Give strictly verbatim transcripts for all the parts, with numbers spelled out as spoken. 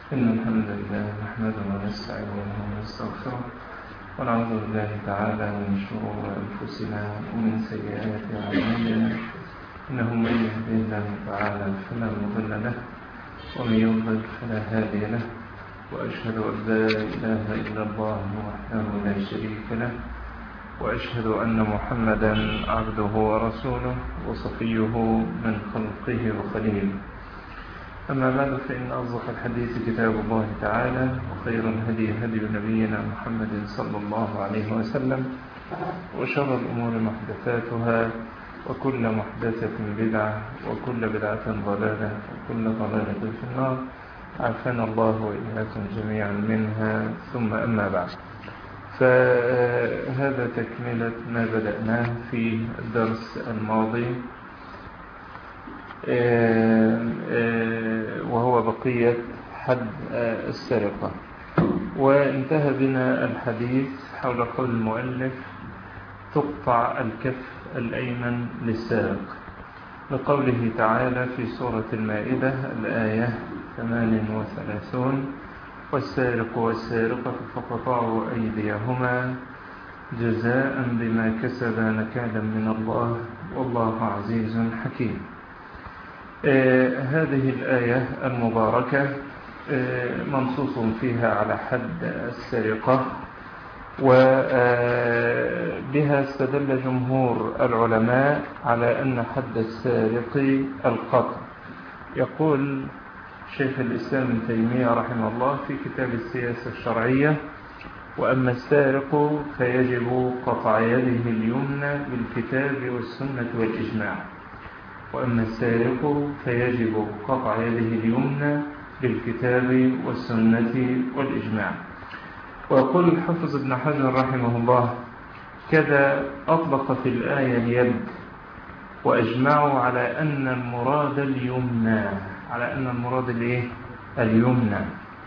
إن الحمد لله نحمده ونستعينه ونستغفره ونعوذ بالله تعالى من شرور أنفسنا ومن سيئات أعمالنا، إنه من يهده الله تعالى فلا مضل له ومن يضلل فلا هادي له، وأشهد أن لا إله إلا الله وحده لا شريك له، وأشهد أن محمدا عبده ورسوله وصفيه من خلقه وخليله. أما بعد، فإن أصدق الحديث كتاب الله تعالى، وخير الهدي هدي نبينا محمد صلى الله عليه وسلم، وشر الأمور محدثاتها، وكل محدثة بدعة، وكل بدعة ضلالة، وكل ضلالة في النار، عافانا الله وإياكم جميعا منها. ثم أما بعد، فهذا تكملة ما بدأناه في الدرس الماضي، وهو بقية حد السرقة. وانتهى بنا الحديث حول قول المؤلف: تقطع الكف الأيمن للسارق، لقوله تعالى في سورة المائدة الآية ثمان وثلاثون: والسارق والسارقة فقطعوا أيديهما جزاء بما كسبا نكالا من الله والله عزيز حكيم. آه هذه الآية المباركة آه منصوص فيها على حد السرقة، وبها استدل جمهور العلماء على أن حد السارق القطع. يقول شيخ الإسلام ابن تيمية رحمه الله في كتاب السياسة الشرعية: وأما السارق فيجب قطع يده اليمنى بالكتاب والسنة والإجماع. وأما السارق فيجب قطع يده اليمنى بالكتاب والسنة والإجماع. ويقول الحافظ ابن حجر رحمه الله: كذا أطلق في الآية اليد، وأجمعوا على أن المراد اليمنى، على أن المراد الإيه؟ اليمنى،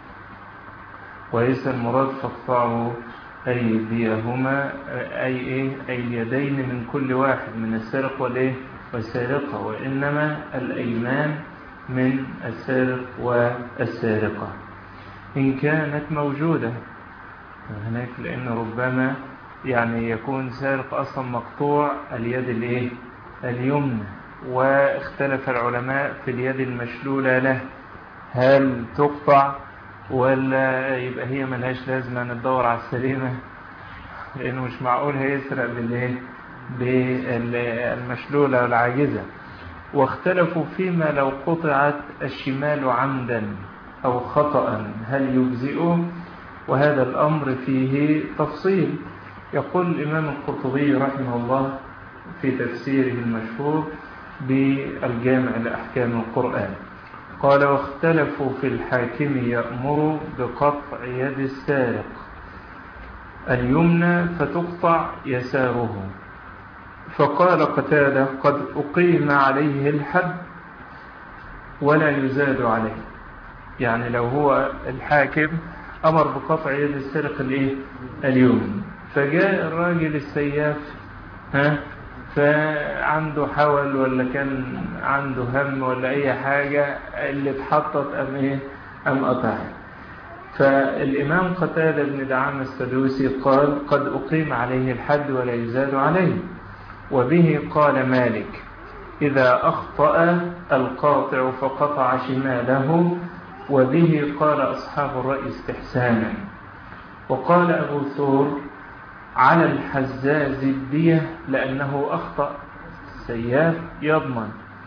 وليس المراد فاقطعوا أيديهما أي إيه؟ أي اليدين من كل واحد من السارق والإيه؟ والسارقة، وإنما الأيمان من السارق والسارقة إن كانت موجودة هناك، لأن ربما يعني يكون سارق أصلا مقطوع اليد الإيه؟ اليمنى. واختلف العلماء في اليد المشلولة له، هل تقطع ولا يبقى هي ملهاش لازمة ندور على السليمة، لأنه مش معقول هيسرق بالإيه؟ بالمشلولة والعاجزة. واختلفوا فيما لو قطعت الشمال عمدا أو خطأ هل يجزئه، وهذا الأمر فيه تفصيل. يقول الإمام القرطبي رحمه الله في تفسيره المشهور بالجامع لأحكام القرآن، قال: واختلفوا في الحاكم يأمر بقطع يد السارق اليمنى فتقطع يساره، فقال قتادة: قد أقيم عليه الحد ولا يزاد عليه. يعني لو هو الحاكم أمر بقطع يد السارق الإيه؟ اليمنى، فجاء الراجل السياف ها فعنده حول ولا كان عنده هم ولا أي حاجة، اللي اتحطت أم إيه؟ أم قطعها. فالإمام قتادة بن دعامة السدوسي قال: قد أقيم عليه الحد ولا يزاد عليه. وبه قال مالك: إذا أخطأ القاطع فقطع شماله. وبه قال أصحاب الرأي استحسانا. وقال أبو ثور: على الحزاز الدية لأنه أخطأ، السياف يضمن،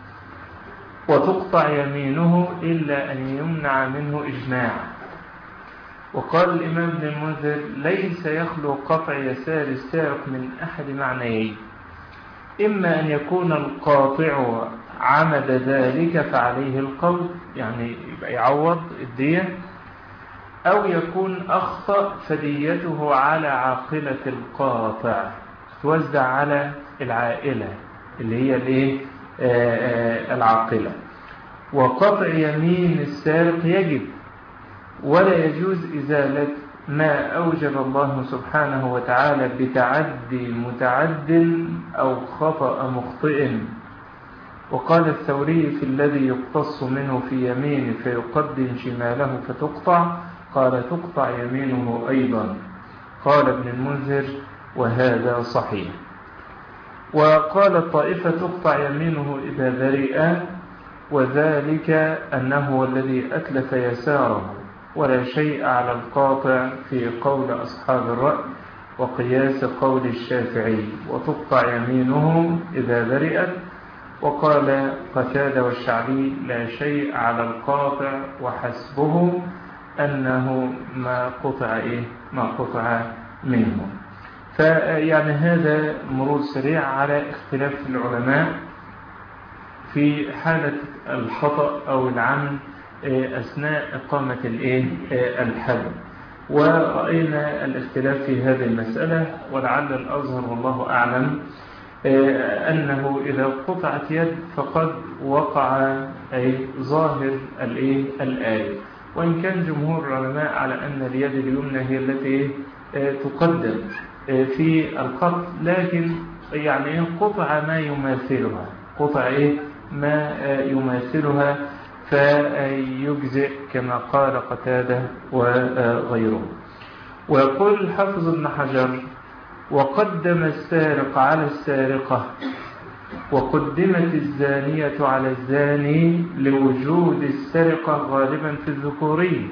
وتقطع يمينه إلا أن يمنع منه إجماع. وقال الإمام ابن المنذر: ليس يخلو قطع يسار السارق من أحد معنيين، إما أن يكون القاطع عمد ذلك فعليه القول، يعني يبقى يعوض الدية، أو يكون أخطأ فديته على عاقلة القاطع، توزع على العائلة اللي هي الايه؟ العاقلة. وقطع يمين السارق يجب، ولا يجوز إزالة ما أوجب الله سبحانه وتعالى بتعدي متعد أو خطأ مخطئ، وقال الثوري في الذي يقتص منه في يمينه فيقدم شماله فتقطع، قال تقطع يمينه أيضا. قال ابن المنذر وهذا صحيح. وقال الطائفة تقطع يمينه إذا برئ، وذلك أنه الذي أتلف يساره، ولا شيء على القاطع في قول أصحاب الرأي وقياس قول الشافعي، وتقطع يمينه إذا برئت. وقال قتادة والشعبي لا شيء على القاطع وحسبه أنه ما قطع إيه ما قطع منه. فيعني هذا مرور سريع على اختلاف العلماء في حالة الخطأ أو العمد أثناء إقامة الحد، ورأينا الاختلاف في هذه المسألة. ولعل الأظهر والله أعلم أنه إذا قطعت يد فقد وقع أي ظاهر الآية، وإن كان جمهور العلماء على أن اليد اليمنى هي التي تقدم في القطع، لكن يعني قطع ما يماثلها قطع إيه ما يماثلها فيجزئ كما قال قتادة وغيره. ويقول الحافظ ابن حجر وقدم السارق على السارقة وقدمت الزانية على الزاني لوجود السرقة غالبا في الذكوري،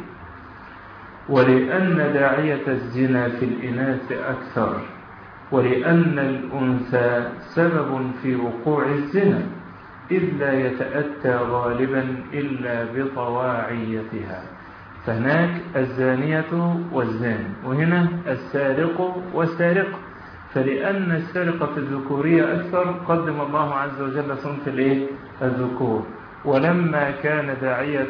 ولأن داعية الزنا في الإناث أكثر، ولأن الأنثى سبب في وقوع الزنا إذ لا يتأتى غالبا إلا بطواعيتها. فهناك الزانية والزاني، وهنا السارق والسارقة. فلأن السرقة في الذكورية أكثر قدم الله عز وجل صنف الذكور، ولما كان داعية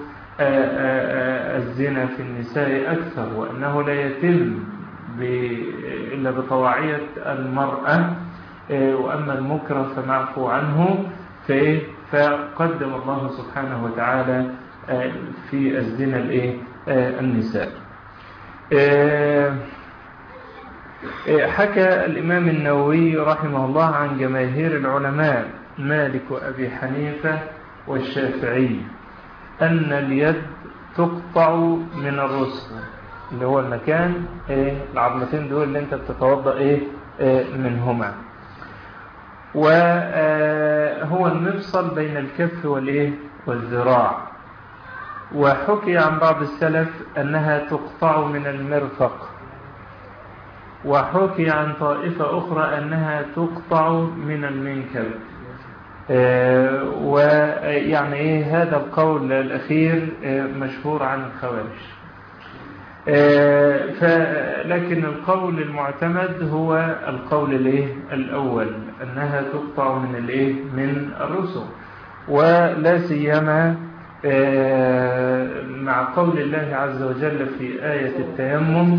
الزنا في النساء أكثر وأنه لا يتم إلا بطواعية المرأة، وأما المكره فمعفو عنه، فقدم الله سبحانه وتعالى في الزنا النساء. حكى الإمام النووي رحمه الله عن جماهير العلماء مالك وأبي حنيفة والشافعي أن اليد تقطع من الرسل، اللي هو المكان العظمتين دول اللي انت بتتوضأ منهما، وهو المفصل بين الكف والذراع. وحكي عن بعض السلف أنها تقطع من المرفق، وحكي عن طائفة أخرى أنها تقطع من المنكب. ويعني إيه هذا القول الأخير مشهور عن الخوارج، لكن القول المعتمد هو القول الأول أنها تقطع من من الرسل، ولا سيما مع قول الله عز وجل في آية التيمم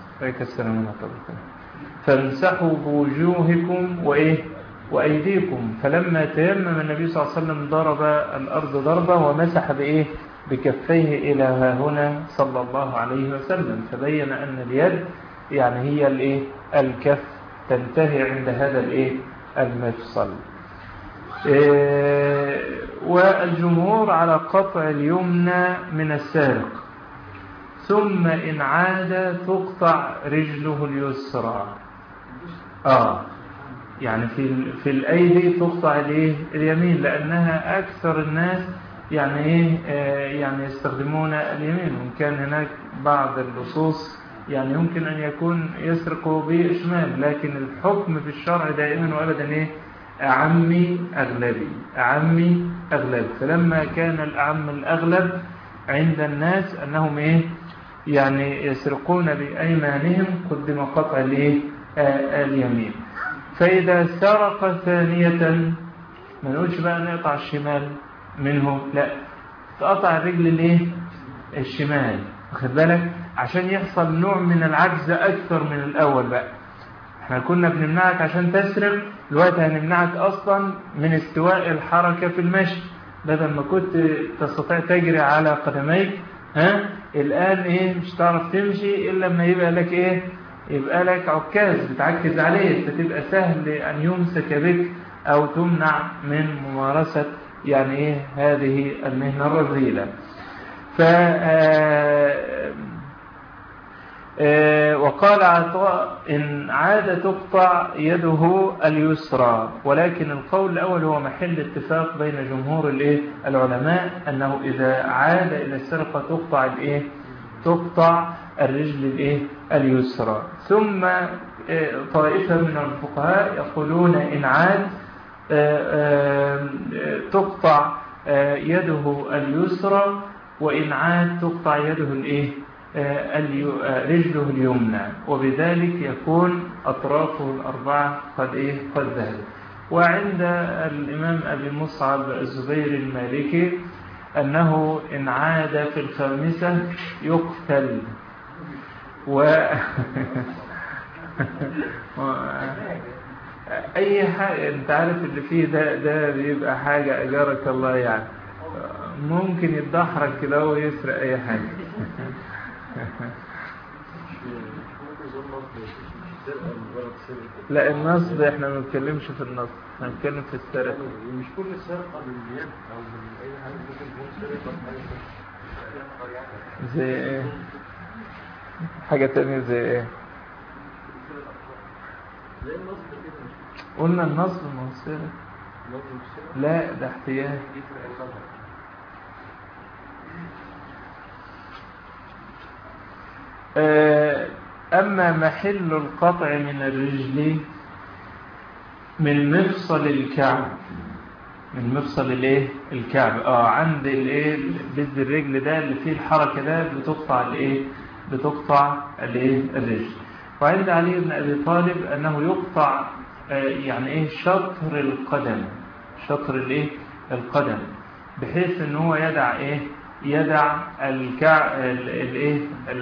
فامسحوا بوجوهكم وإيه وأيديكم. فلما تيمم النبي صلى الله عليه وسلم ضرب الأرض ضربة ومسح بإيه بكفيه إلى ها هنا صلى الله عليه وسلم، فبين أن اليد يعني هي الإيه الكف تنتهي عند هذا الإيه المفصل. إيه والجمهور على قطع اليمنى من السارق، ثم إن عاد تقطع رجله اليسرى. آه يعني في في الأيدي تقطع الايه اليمين، لأنها أكثر الناس يعني ايه يعني يستخدمون اليمين، وإن كان هناك بعض اللصوص يعني يمكن أن يكون يسرقوا بشمال، لكن الحكم في الشرع دائما وأبدا ايه أعمي أغلبي أعمي أغلب. فلما كان الأعم الأغلب عند الناس أنهم ايه يعني يسرقون بأيمانهم قدم قطع الايه اليمين. فإذا سرق ثانية ما نقولش بقى نقطع الشمال منه، لا تقطع الرجل الايه الشمال، واخد بالك، عشان يحصل نوع من العجز أكثر من الأول. بقى احنا كنا بنمنعك عشان تسرق، دلوقتي هنمنعك أصلا من استواء الحركة في المشي، بدل ما كنت تستطيع تجري على قدميك، ها الآن ايه مش تعرف تمشي إلا لما يبقى لك ايه يبقى لك عكاز بتعكز عليه، فتبقى سهل أن يمسك بك أو تمنع من ممارسة يعني إيه هذه المهنة الرذيلة. ف وقال عطاء إن عاد تقطع يده اليسرى، ولكن القول الأول هو محل اتفاق بين جمهور الإيه العلماء أنه إذا عاد إلى السرقة تقطع الإيه تقطع الرجل الإيه اليسرى. ثم طائفة من الفقهاء يقولون إن عاد تقطع يده اليسرى، وإن عاد تقطع يده الإيه رجله اليمنى، وبذلك يكون أطرافه الأربعة قد إيه قد ذهبت. وعند الإمام أبي مصعب الزبير المالكي أنه إن عاد في الخامسة يقتل. و أي حاجة أنت عارف اللي فيه ده ده بيبقى حاجة أجارك الله، يعني ممكن يتدحرج كده ويسرق أي حاجة. لا النصب احنا ما بنتكلمش في النصب، احنا بنتكلم في السرقة. مش كل السرقة باليد او باي حاجة ممكن تكون سرقة. زي ايه؟ حاجة تانية زي ايه؟ زي النصب كده. قلنا النصب ما هو السرقة. لا ده احتياج. أما محل القطع من الرجل من مفصل الكعب، من مفصل الايه الكعب اه عند الايه بذ الرجل ده اللي فيه الحركة ده بتقطع الايه بتقطع الايه الرجل. وعند علي بن ابي طالب انه يقطع آه يعني ايه شطر القدم، شطر الايه القدم، بحيث ان هو يدع ايه يدع الكع الايه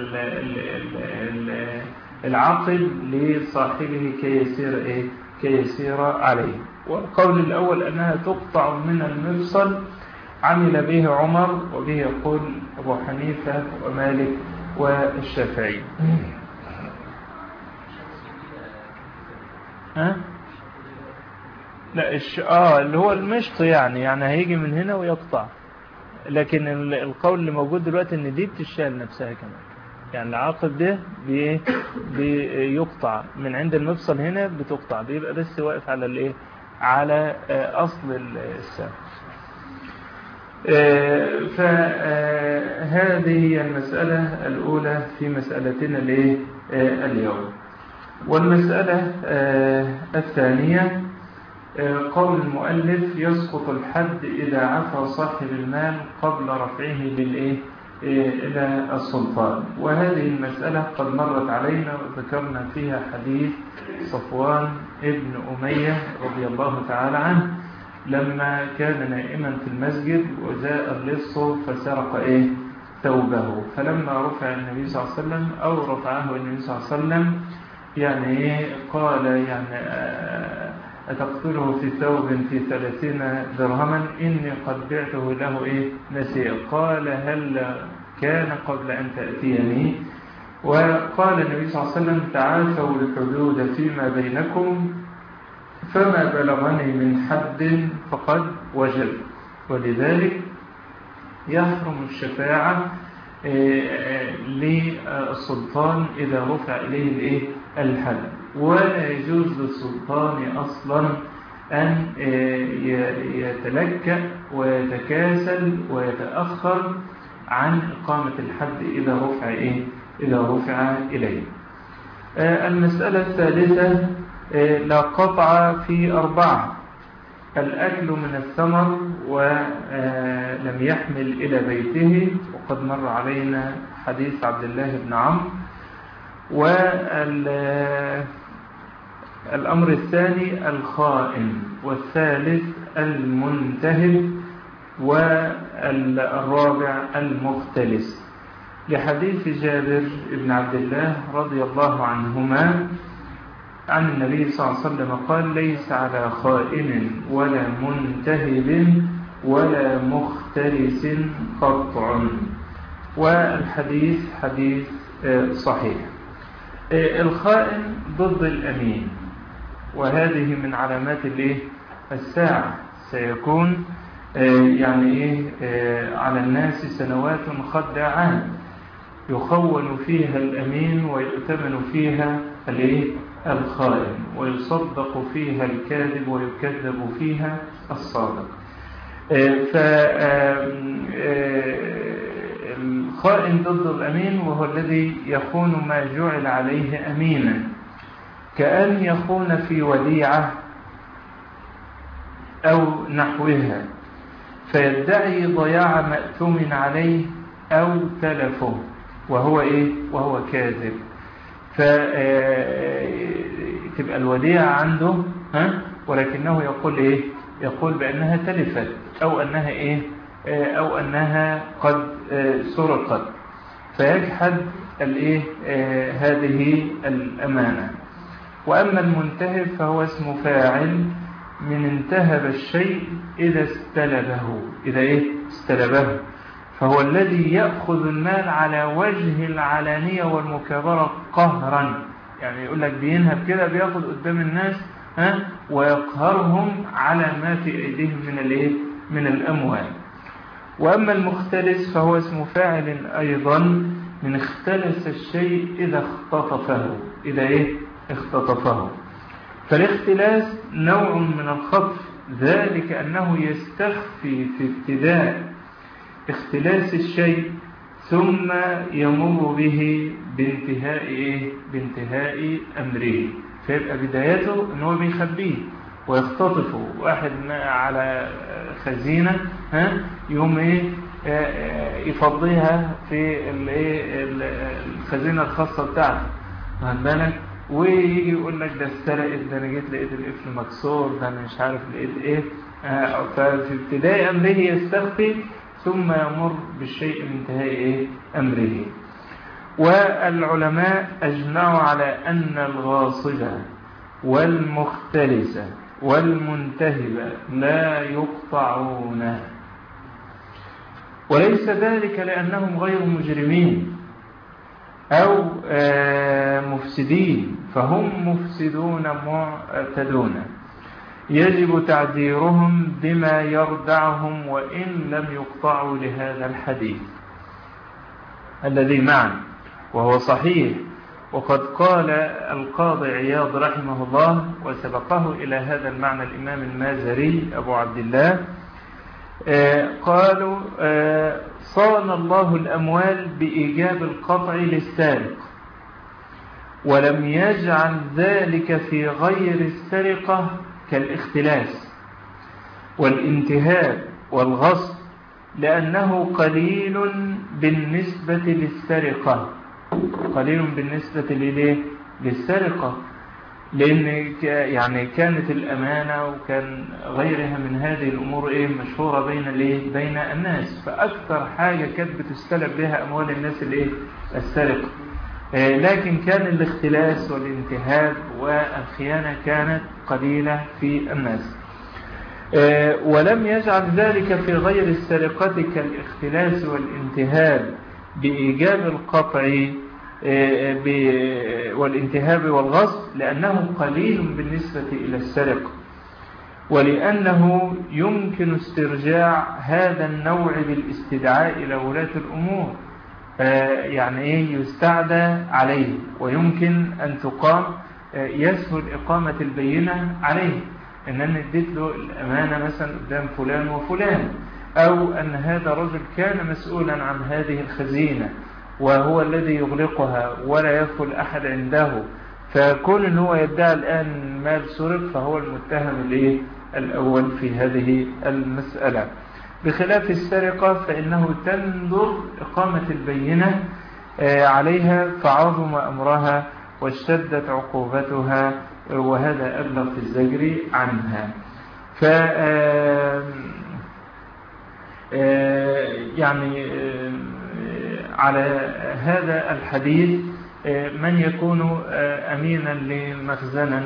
العقل لصاحبه كي يسير ايه كي يسير عليه. والقول الاول انها تقطع من المفصل عمل به عمر، وبه يقول ابو حنيفه ومالك والشافعي. ها لا الش... اه اللي هو المشط، يعني يعني هيجي من هنا ويقطع، لكن القول اللي موجود دلوقتي ان دي بتشال نفسها كمان، يعني العقب ده بي... بيقطع من عند المفصل هنا، بتقطع بيبقى بس واقف على الايه على اصل الساق. فهذه هي المسألة الأولى في مسألتنا الايه اليوم. والمسألة الثانية قول المؤلف يسقط الحد إذا عفى صاحب المال قبل رفعه بالإيه إلى السلطان. وهذه المسألة قد مرت علينا وذكرنا فيها حديث صفوان ابن أمية رضي الله تعالى عنه لما كان نائما في المسجد وجاء اللص فسرق إيه ثوبه، فلما رفع النبي صلى الله عليه وسلم أو رفعه النبي صلى الله عليه وسلم يعني إيه قال يعني أتقتله في ثوب في ثلاثين درهما إني قد بعته له إيه نسيء. قال هل كان قبل أن تأتيني؟ وقال النبي صلى الله عليه وسلم تعافوا الحدود فيما بينكم فما بلغني من حد فقد وجب. ولذلك يحرم الشفاعة للسلطان إذا رفع إليه الإيه الحد، ولا يجوز للسلطان أصلا أن يتلكأ ويتكاسل ويتأخر عن إقامة الحد إذا رفع إيه إذا رفع إليه. المسألة الثالثة لا قطع في أربعة: الأكل من الثمر ولم يحمل إلى بيته، وقد مر علينا حديث عبد الله بن عمرو. والأمر الثاني الخائن، والثالث المنتهب، والرابع المختلس، لحديث جابر بن عبد الله رضي الله عنهما عن النبي صلى الله عليه وسلم قال ليس على خائن ولا منتهب ولا مختلس قطع. والحديث حديث صحيح. الخائن ضد الأمين، وهذه من علامات الساعة، سيكون يعني إيه على الناس سنوات خداعات يخون فيها الأمين ويؤتمن فيها الخائن، ويصدق فيها الكاذب ويكذب فيها الصادق. فالخائن ضد الأمين وهو الذي يخون ما جعل عليه أمينا، كأن يخون في وديعة أو نحوها فيدعي ضياع مأتوم عليه أو تلفه وهو إيه وهو كاذب، فتبقى الوديعة عنده ها ولكنه يقول إيه يقول بأنها تلفت أو أنها إيه أو أنها قد سرقت، فيجحد الإيه هذه الأمانة. وأما المنتهب فهو اسم فاعل من انتهب الشيء إذا استلبه إذا إيه استلبه، فهو الذي يأخذ المال على وجه العلانية والمكابرة قهرا، يعني يقول لك بينهب كده بيأخذ قدام الناس ها ويقهرهم على ما في أيديهم من الإيه من الأموال. وأما المختلس فهو اسم فاعل أيضا من اختلس الشيء إذا اختطفه إذا إيه اختطفه. فالاختلاس نوع من الخطف، ذلك أنه يستخفي في ابتداء اختلاس الشيء ثم يمر به بانتهاء إيه؟ بانتهاء أمره، فيبقى بدايته أنه بيخبيه ويختطفه. واحد على خزينة ها يوم إيه يفضيها في الخزينة الخاصة بتاعته واخد بالك، ويجي يقول لك ده استرقت، ده انا جيت لقيت القفل مكسور، ده انا مش عارف لقيت ايه. آه ففي ابتداء امره يستخفي ثم يمر بالشيء من انتهاء ايه امره. والعلماء اجمعوا على ان الغاصب والمختلس والمنتهب لا يقطعون، وليس ذلك لانهم غير مجرمين أو مفسدين، فهم مفسدون معتدون يجب تعذيرهم بما يردعهم وإن لم يقطعوا لهذا الحديث الذي معنا، وهو صحيح. وقد قال القاضي عياض رحمه الله وسبقه إلى هذا المعنى الإمام المازري أبو عبد الله، قالوا صان الله الأموال بإيجاب القطع للسارق، ولم يجعل ذلك في غير السرقة كالاختلاس والانتهاب والغصب، لأنه قليل بالنسبة للسرقة قليل بالنسبة للسرقة لأن يعني كانت الأمانة وكان غيرها من هذه الأمور إيه مشهورة بين الإيه بين الناس، فأكثر حاجة كانت بتستلب بها أموال الناس الإيه السرقة، آه لكن كان الاختلاس والانتهاب والخيانة كانت قليلة في الناس. آه ولم يجعل ذلك في غير السرقة كالاختلاس والانتهاب بإيجاب القطع والانتهاب والغصب، لأنه قليل بالنسبة إلى السرقة، ولأنه يمكن استرجاع هذا النوع بالاستدعاء إلى ولاة الأمور، يعني إيه يستعدى عليه ويمكن أن تقام يسهل إقامة البينة عليه، إن أنا اديت له الأمانة مثلا قدام فلان وفلان، أو أن هذا رجل كان مسؤولا عن هذه الخزينة وهو الذي يغلقها ولا يدخل أحد عنده، فكون أنه هو يدعي الآن مال سرق فهو المتهم الأول في هذه المسألة. بخلاف السرقة فإنه تندر إقامة البينة عليها فعظم أمرها واشتدت عقوبتها، وهذا أبلغ في الزجر عنها. ف يعني على هذا الحديث من يكون أمينا لمخزنا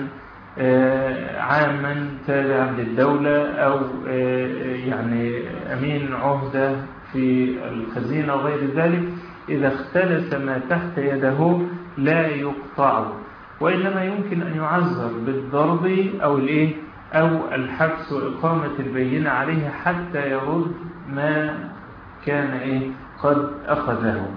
عاما تابعا للدولة أو يعني أمين عهدة في الخزينة وغير ذلك، إذا اختلس ما تحت يده لا يقطع، وإنما يمكن أن يعذر بالضرب أو الإيه أو الحبس وإقامة البينة عليه حتى يرد ما كان إيه قد أخذه.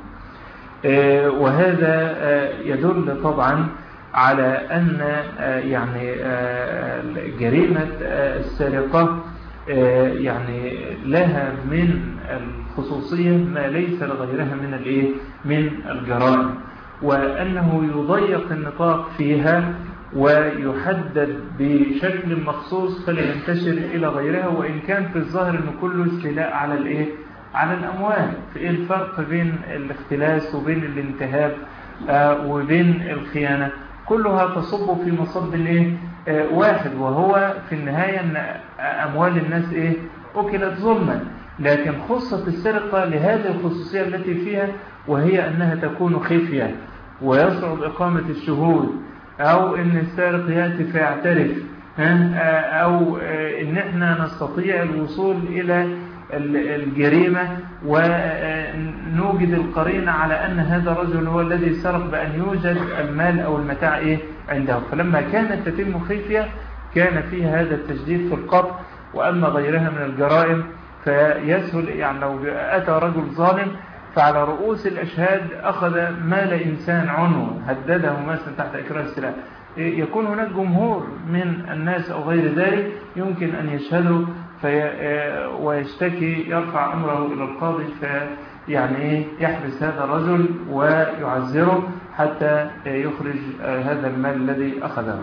وهذا يدل طبعا على أن يعني جريمة السرقة يعني لها من الخصوصية ما ليس لغيرها من الايه من الجرائم، وأنه يضيق النطاق فيها ويحدد بشكل مخصوص فلا ينتشر إلى غيرها، وإن كان في الظاهر أنه كله استيلاء على الايه على الأموال. في إيه الفرق بين الاختلاس وبين الانتهاب آه وبين الخيانة؟ كلها تصب في مصب الايه آه واحد، وهو في النهاية أن أموال الناس إيه أكلت ظلما. لكن خصت السرقة لهذه الخصوصية التي فيها، وهي أنها تكون خفية ويصعب إقامة الشهود، أو أن السارق يأتي فيعترف، أو أن احنا نستطيع الوصول إلى الجريمة ونوجد القرينة على أن هذا الرجل هو الذي سرق، بأن يوجد المال أو المتاع إيه عنده. فلما كانت تتم خفية كان فيها هذا التشديد في القطع. وأما غيرها من الجرائم فيسهل، يعني لو أتى رجل ظالم فعلى رؤوس الأشهاد أخذ مال إنسان عنه، هدده مثلا تحت إكراه السلاح، يكون هناك جمهور من الناس أو غير ذلك يمكن أن يشهدوا في ويشتكي، يرفع أمره إلى القاضي فيعني يحبس هذا الرجل ويعزره حتى يخرج هذا المال الذي أخذه.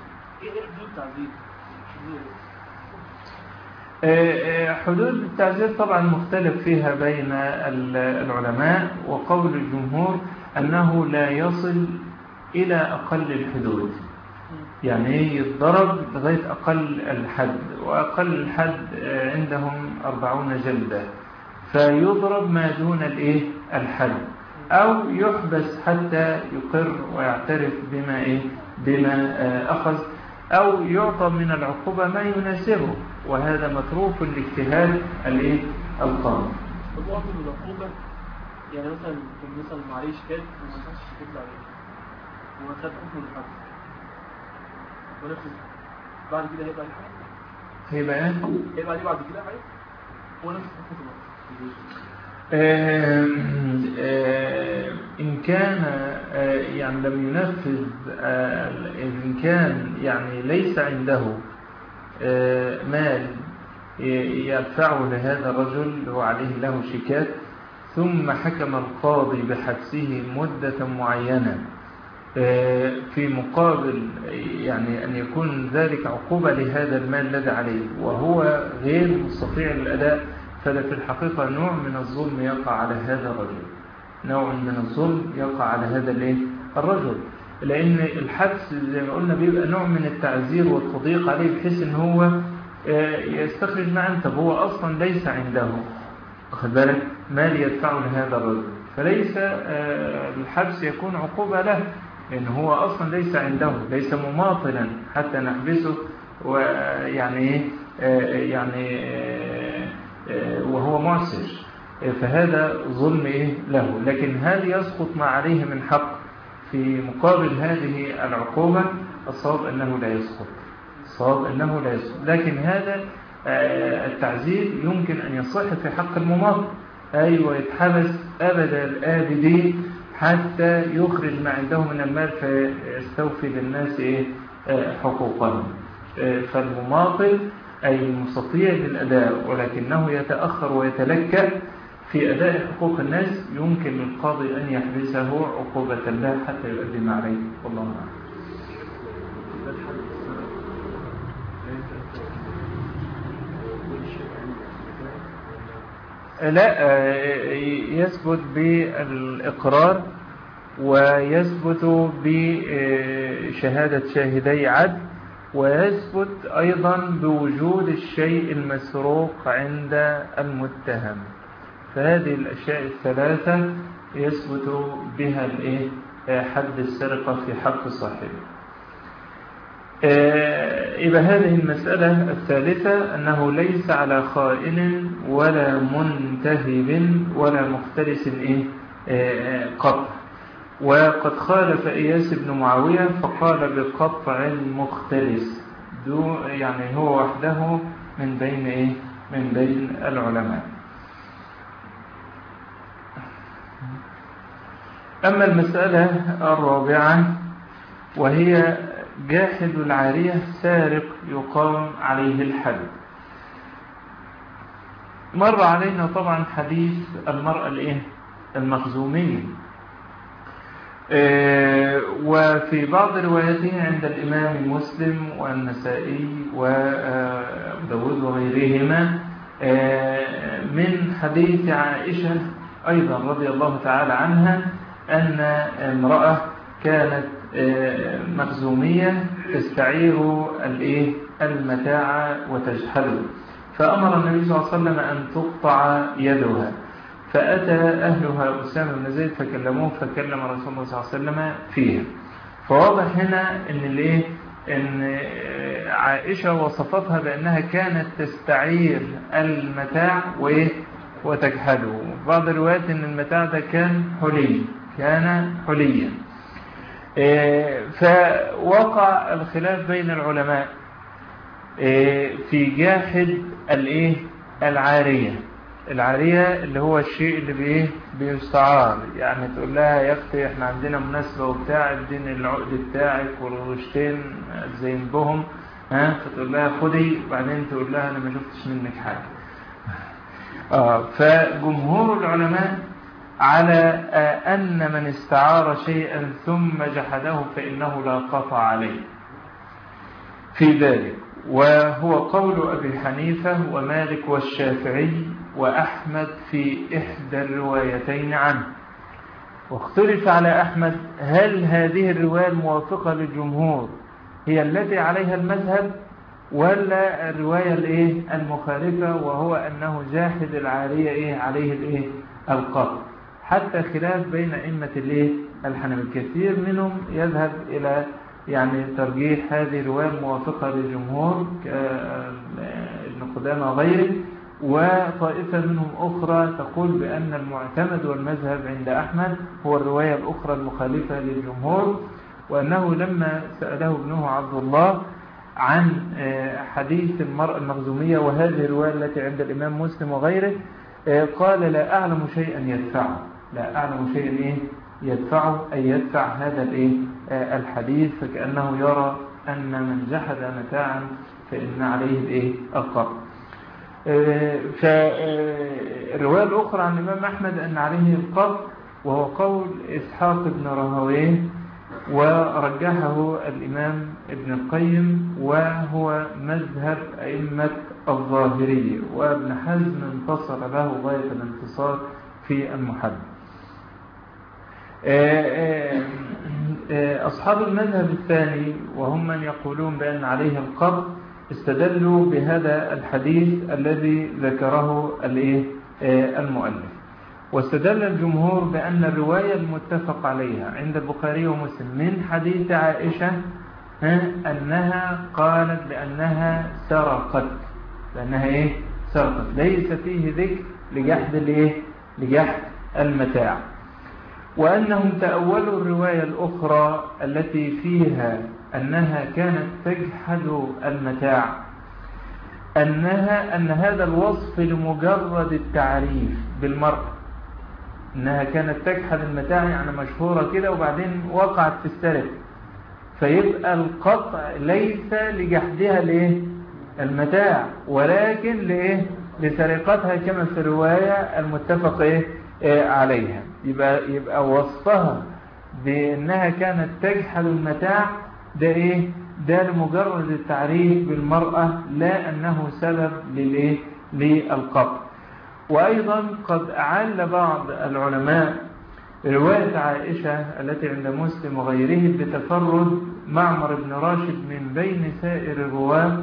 حدود التعزير طبعا مختلف فيها بين العلماء، وقول الجمهور أنه لا يصل إلى أقل الحدود، يعني يتضرب لغاية أقل الحد، وأقل الحد عندهم أربعون جلدة، فيضرب ما دون الإيه الحد، أو يحبس حتى يقر ويعترف بما إيه بما أخذ، أو يعطى من العقوبة ما يناسبه، وهذا متروك لاجتهاد الايه القانون. الوقت من العقوبة يعني مثلا مثلا معليش كاد وما ينفعش تطلع عليه وخد حكم الحبس ونفذ، بعد كده هيبقى الحبس هيبقى ايه هيبقى عليه بعد كده حبس ونفذ حكم الحبس. إن كان يعني لم ينفذ، إن كان يعني ليس عنده مال يدفعه لهذا الرجل وعليه له شيكات، ثم حكم القاضي بحبسه مدة معينة في مقابل يعني أن يكون ذلك عقوبة لهذا المال الذي عليه وهو غير مستطيع الأداء، فده في الحقيقة نوع من الظلم يقع على هذا الرجل، نوع من الظلم يقع على هذا الرجل، لأن الحبس زي ما قلنا بيبقى نوع من التعزير والتضييق عليه، بحيث ان هو يستخرج ما أنت، هو أصلا ليس عنده أخذ بالك مال يدفعه لهذا الرجل، فليس الحبس يكون عقوبة له، لأن هو أصلا ليس عنده، ليس مماطلا حتى نحبسه ويعني يعني وهو معسر، فهذا ظلم إيه له. لكن هل يسقط ما عليه من حق في مقابل هذه العقوبة؟ الصواب أنه لا يسقط، الصواب أنه لا يسقط. لكن هذا التعزير يمكن أن يصح في حق المماطل، أيوة يتحبس أبد الآبدين حتى يخرج ما عنده من المال فيستوفي للناس إيه حقوقهم. فالمماطل أي المستطيع للأداء ولكنه يتأخر ويتلكأ في أداء حقوق الناس، يمكن للقاضي أن يحبسه عقوبة له حتى يؤدي ما عليه، والله أعلم. لا، يثبت بالإقرار ويثبت بشهادة شاهدي عدل، ويثبت أيضا بوجود الشيء المسروق عند المتهم. فهذه الأشياء الثلاثة يثبت بها الإيه حد السرقة في حق صاحبه. إذا هذه المسألة الثالثة أنه ليس على خائن ولا منتهب ولا مختلس إيه قطع. وقد خالف إياس بن معاوية فقال بقطع المختلس دو يعني هو وحده من بين إيه من بين العلماء. أما المسألة الرابعة وهي جاحد العارية سارق يقام عليه الحد. مر علينا طبعا حديث المرأة الإيه المخزومية، وفي بعض رواياته عند الإمام مسلم والنسائي وداود وغيرهما من حديث عائشة أيضا رضي الله تعالى عنها أن امرأة كانت مخزومية تستعير المتاع وتجحده، فأمر النبي صلى الله عليه وسلم أن تقطع يدها، فأتى أهلها أسامة بن زيد فكلموه فكلم رسول الله صلى الله عليه وسلم فيها. فواضح هنا أن الإيه أن عائشة وصفتها بأنها كانت تستعير المتاع وتجحده. بعض الروايات أن المتاع ده كان حلي كان حليا. فوقع الخلاف بين العلماء في جاحد الإيه العارية. العارية اللي هو الشيء اللي بإيه بيستعار، يعني تقول لها يا أختي إحنا عندنا مناسبة وبتاع اديني العقد بتاعك والرشتين زين بهم، ها فتقول لها خدي، وبعدين تقول لها أنا ما شفتش منك حاجة. آه فجمهور العلماء على أن من استعار شيئا ثم جحده فإنه لا قطع عليه في ذلك، وهو قول أبي حنيفة ومالك والشافعي وأحمد في إحدى الروايتين عنه. واختلف على أحمد هل هذه الرواية الموافقة للجمهور هي التي عليها المذهب ولا الرواية الإيه المخالفة وهو أنه جاحد العارية إيه عليه الإيه القطع. حتى خلاف بين أئمة الإيه الحنبلة، كثير منهم يذهب إلى يعني ترجيح هذه الرواية الموافقة للجمهور ابن قدامة وغيره، وطائفة منهم أخرى تقول بأن المعتمد والمذهب عند أحمد هو الرواية الأخرى المخالفة للجمهور، وأنه لما سأله ابنه عبد الله عن حديث المرأة المخزومية وهذه الرواية التي عند الإمام مسلم وغيره قال لا أعلم شيئا يدفعه لا أعلم شيئا إيه يدفعه أي يدفع هذا الإيه الحديث، فكأنه يرى أن من جحد متاعا فإن عليه الإيه القطع. فالرواية الأخرى عن الإمام أحمد أن عليه القطع، وهو قول إسحاق بن راهويه ورجحه الإمام ابن القيم، وهو مذهب أئمة الظاهرية، وابن حزم انتصر له غاية الانتصار في المحدث. أصحاب المذهب الثاني وهم من يقولون بأن عليه القطع استدلوا بهذا الحديث الذي ذكره المؤلف، واستدل الجمهور بأن الرواية المتفق عليها عند البخاري ومسلم من حديث عائشة أنها قالت بأنها سرقت لأنها إيه سرقت، ليس فيه ذكر لجحد الإيه لجحد المتاع، وأنهم تأولوا الرواية الأخرى التي فيها أنها كانت تجحد المتاع أنها أن هذا الوصف لمجرد التعريف بالمرأة، أنها كانت تجحد المتاع يعني مشهورة كده وبعدين وقعت في السرقة، فيبقى القطع ليس لجحدها لإيه المتاع ولكن لإيه لسرقتها كما في الرواية المتفق إيه عليها. يبقى, يبقى وصفها بأنها كانت تجحد المتاع ده إيه ده لمجرد التعريف بالمرأة لا أنه سبب للإيه للقطع. وأيضا قد أعل بعض العلماء رواية عائشة التي عند مسلم وغيره بتفرد معمر بن راشد من بين سائر الرواة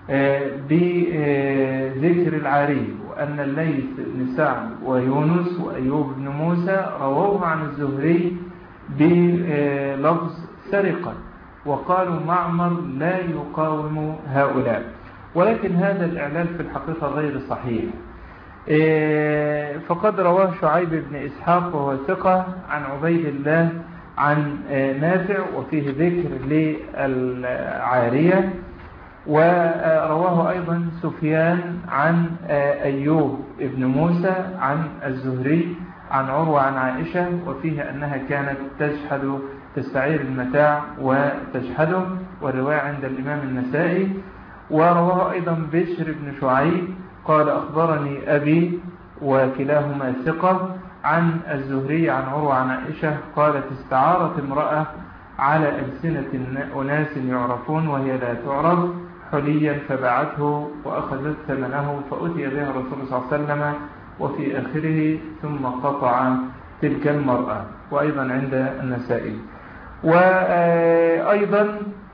بذكر العاري، وأن الليث بن سعد ويونس وأيوب بن موسى رووه عن الزهري بلفظ سرقة، وقالوا معمر لا يقاوم هؤلاء، ولكن هذا الإعلال في الحقيقة غير صحيح. فقد رواه شعيب بن إسحاق وهو ثقة عن عبيد الله عن نافع وفيه ذكر للعارية، ورواه أيضا سفيان عن أيوب ابن موسى عن الزهري عن عروة عن عائشة، وفيه أنها كانت تجحد تستعير المتاع وتجحده، والرواية عند الإمام النسائي. ورواه أيضا بشر بن شعيب قال أخبرني أبي، وكلاهما ثقة، عن الزهري عن عروة عن عائشة قالت استعارت امرأة على ألسنة أناس يعرفون وهي لا تعرف حليا فباعته وأخذت ثمنه فأتي بها الرسول صلى الله عليه وسلم وفي آخره ثم قطع تلك المرأة، وأيضا عند النسائي. وأيضا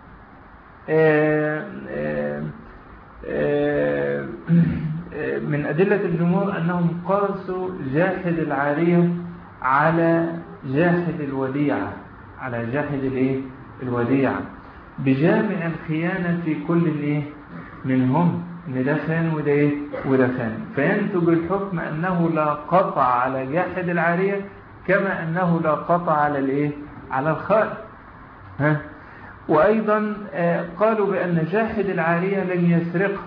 من أدلة الجمهور أنهم قاسوا جاحد العارية على جاحد الوديعة على جاحد الايه الوديعة بجامع الخيانة في كل الايه منهم، ان ده خان وده ايه وده خان، فينتج الحكم أنه لا قطع على جاحد العارية كما أنه لا قطع على الايه على الخائن. ها وأيضا قالوا بأن جاحد العارية لن يسرق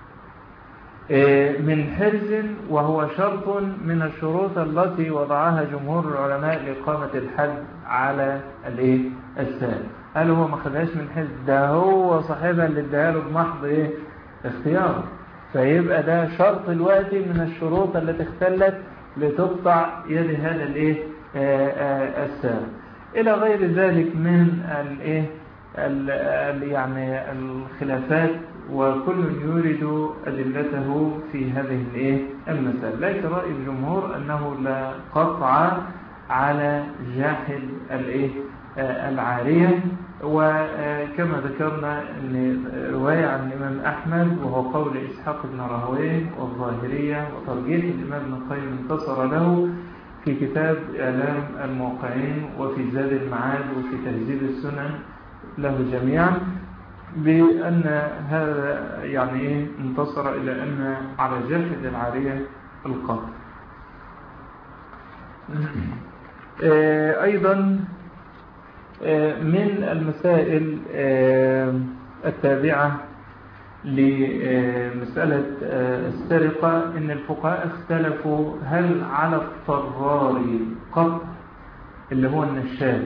من حرز، وهو شرط من الشروط التي وضعها جمهور العلماء لإقامة الحد على الايه السائل. قال هو ما خدهاش من حرز، ده هو صاحبها اللي اداها له بمحض ايه اختيار، فيبقى ده شرط الوقت من الشروط التي اختلت لتقطع يد هذا الايه السائل، الى غير ذلك من الايه يعني الخلافات، وكل يورد أدلته في هذه الايه المسألة. لكن رأي الجمهور أنه لا قطع على جاحد الايه العارية. وكما ذكرنا أن رواية عن الإمام أحمد وهو قول إسحاق بن راهويه والظاهرية، وترجيح الإمام ابن القيم انتصر له في كتاب إعلام الموقعين وفي زاد المعاد وفي تهذيب السنن له جميعا، بأن هذا يعني إيه انتصر إلى أن على جاحد العارية القطع. أيضا من المسائل التابعة لمسألة السرقة أن الفقهاء اختلفوا هل على الطرار قطع اللي هو النشال،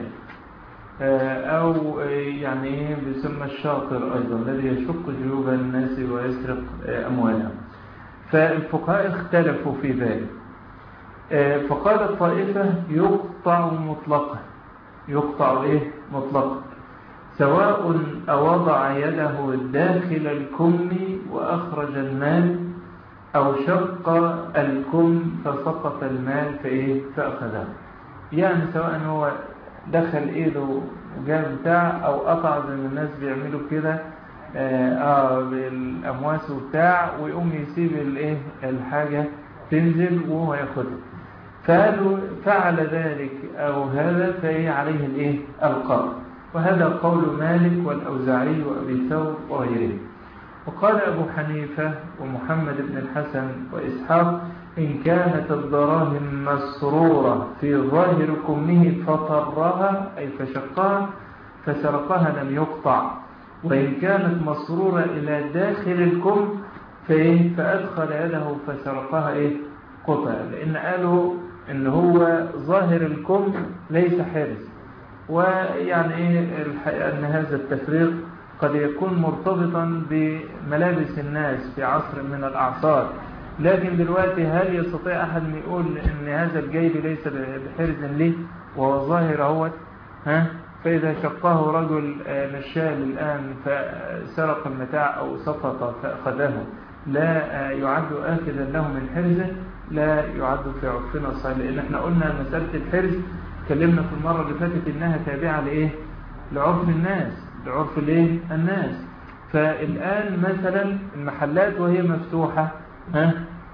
أو يعني بيسمى الشاطر أيضا الذي يشق جيوب الناس ويسرق أموالهم، فالفقهاء اختلفوا في ذلك. فقال الطائفة يقطع مطلقا، يقطع إيه مطلقا، سواء أوضع يده داخل الكم وأخرج المال أو شق الكم فسقط المال فإيه فأخذه، يعني سواء هو دخل ايده جاب بتاع او قطع زي ما الناس بيعملوا كده اه بالامواس وبتاع، ويقوم يسيب الايه الحاجه تنزل وهو ياخدها، فقالوا فعل ذلك او هذا فهي عليه الايه القطع، وهذا قول مالك والاوزاعي وابي ثور وغيره. وقال ابو حنيفه ومحمد بن الحسن واسحاق إن كانت الدراهم مسرورة في ظاهر كمه فطرها أي فشقها فسرقها لم يقطع، وإن كانت مسرورة إلى داخل الكم فأدخل يده فسرقها إيه قطع، لأن قالوا إن هو ظاهر الكم ليس حرز. ويعني إيه أن هذا التفريق قد يكون مرتبطا بملابس الناس في عصر من الأعصار، لكن دلوقتي هل يستطيع أحد أن يقول أن هذا الجيب ليس بحرز ليه وهو ظاهر اهوت؟ ها فإذا شقه رجل نشال الآن فسرق المتاع أو سقط فأخذه لا يعد آخذا له من حرزه، لا يعد في عرفنا الصحيح، لأن احنا قلنا مسألة الحرز كلمنا في المرة اللي فاتت إنها تابعة لإيه؟ لعرف الناس، لعرف الإيه؟ الناس. فالآن مثلا المحلات وهي مفتوحة ها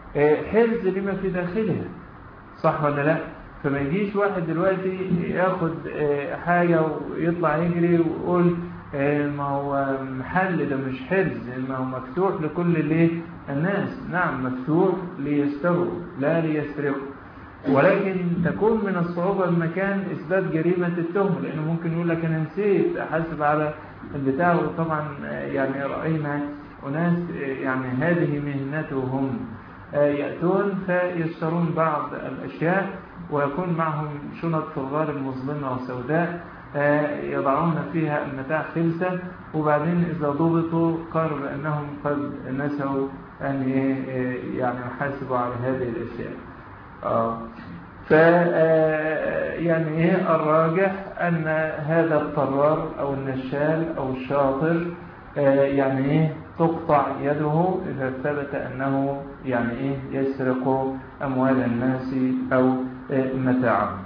حرز لما في داخلها، صح ولا لا؟ فما يجيش واحد دلوقتي ياخد حاجة ويطلع يجري ويقول ما هو محل ده مش حرز، ما هو مفتوح لكل الايه الناس. نعم مفتوح ليستروا لا ليسرقوا، ولكن تكون من الصعوبة المكان إثبات جريمة التهم، لأنه ممكن يقول لك أنا نسيت أحاسب على البتاع. طبعا يعني رأينا أناس يعني هذه مهنتهم، يأتون فيشترون بعض الأشياء ويكون معهم شنط في الغالب مظلمة وسوداء يضعون فيها المتاع خلسة، وبعدين إذا ضبطوا قالوا بأنهم قد نسوا أن يعني يحاسبوا على هذه الأشياء. آه. ف يعني ايه الراجح ان هذا الطرار او النشال او الشاطر يعني ايه تقطع يده اذا ثبت انه يعني ايه يسرق اموال الناس او متاعهم.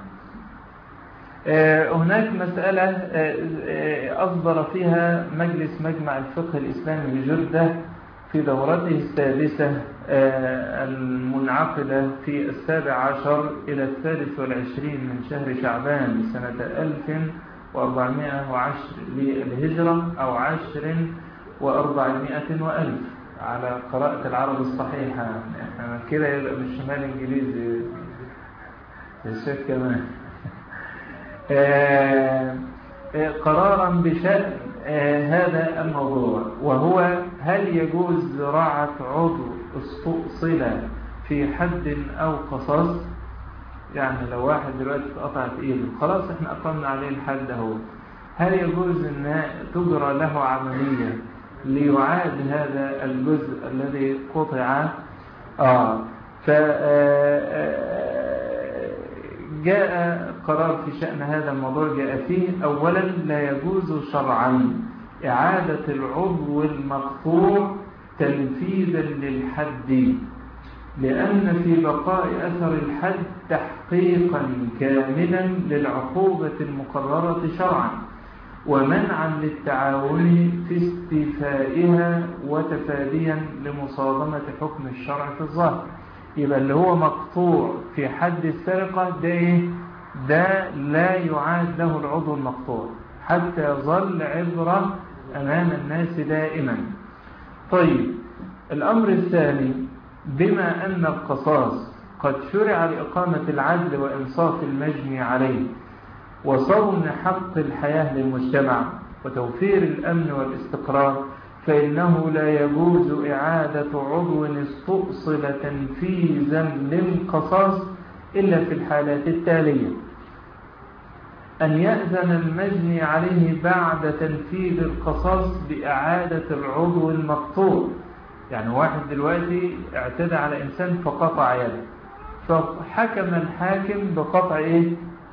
هناك مسألة أصدر فيها مجلس مجمع الفقه الإسلامي بجدة في دورته السادسة المنعقدة في السابع عشر إلى الثالث والعشرين من شهر شعبان سنة ألف وأربعمائة وعشر للهجرة أو عشر وأربعمائة وألف على قراءة العرب الصحيحة. احنا كده يبقى من الشمال الإنجليزي الشيخ كمان. قرارا بشأن هذا الموضوع، وهو هل يجوز زراعة عضو استؤصل في حد أو قصاص؟ يعني لو واحد دلوقتي اتقطعت ايده خلاص احنا أقمنا عليه الحد اهو، هل يجوز ان تجرى له عملية ليعاد هذا الجزء الذي قطع؟ آه ف جاء قرار في شأن هذا الموضوع. جاء فيه أولا لا يجوز شرعا إعادة العضو المقطوع تنفيذا للحد، لأن في بقاء أثر الحد تحقيقا كاملا للعقوبة المقررة شرعا ومنعا للتعاون في استيفائها وتفاديا لمصادمة حكم الشرع في الظاهر. يبقى اللي هو مقطوع في حد السرقة ده إيه؟ ده لا يعاد له العضو المقطوع حتى يظل عبرة أمام الناس دائما. طيب الأمر الثاني، بما أن القصاص قد شرع لإقامة العدل وإنصاف المجني عليه وصون حق الحياة للمجتمع وتوفير الأمن والاستقرار، فإنه لا يجوز إعادة عضو استؤصل تنفيذا للقصاص إلا في الحالات التالية: أن يأذن المجني عليه بعد تنفيذ القصاص بإعادة العضو المقطوع. يعني واحد دلوقتي اعتدى على إنسان فقطع يده، فحكم الحاكم بقطع إيه؟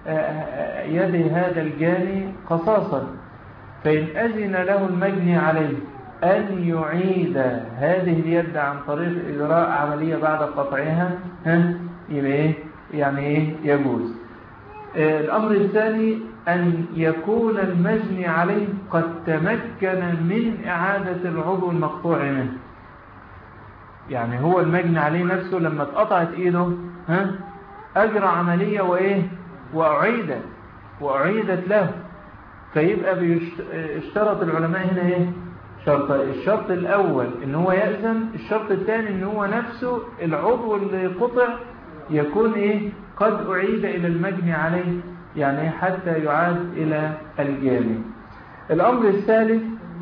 يد هذا الجاني قصاصا، فإن أذن له المجني عليه أن يعيد هذه اليد عن طريق إجراء عملية بعد قطعها يبقى إيه؟ يعني إيه؟ يجوز. الأمر الثاني أن يكون المجني عليه قد تمكن من إعادة العضو المقطوع منه. يعني هو المجني عليه نفسه لما اتقطعت إيده ها أجرى عملية وإيه؟ وأعيدت وأعيدت له. فيبقى بيشترط العلماء هنا إيه؟ شرط. الشرط الأول إن هو يأذن، الشرط الثاني إن هو نفسه العضو اللي قطع يكون إيه؟ قد أعيد إلى المجني عليه، يعني حتى يعاد إلى الجاني. الأمر الثالث،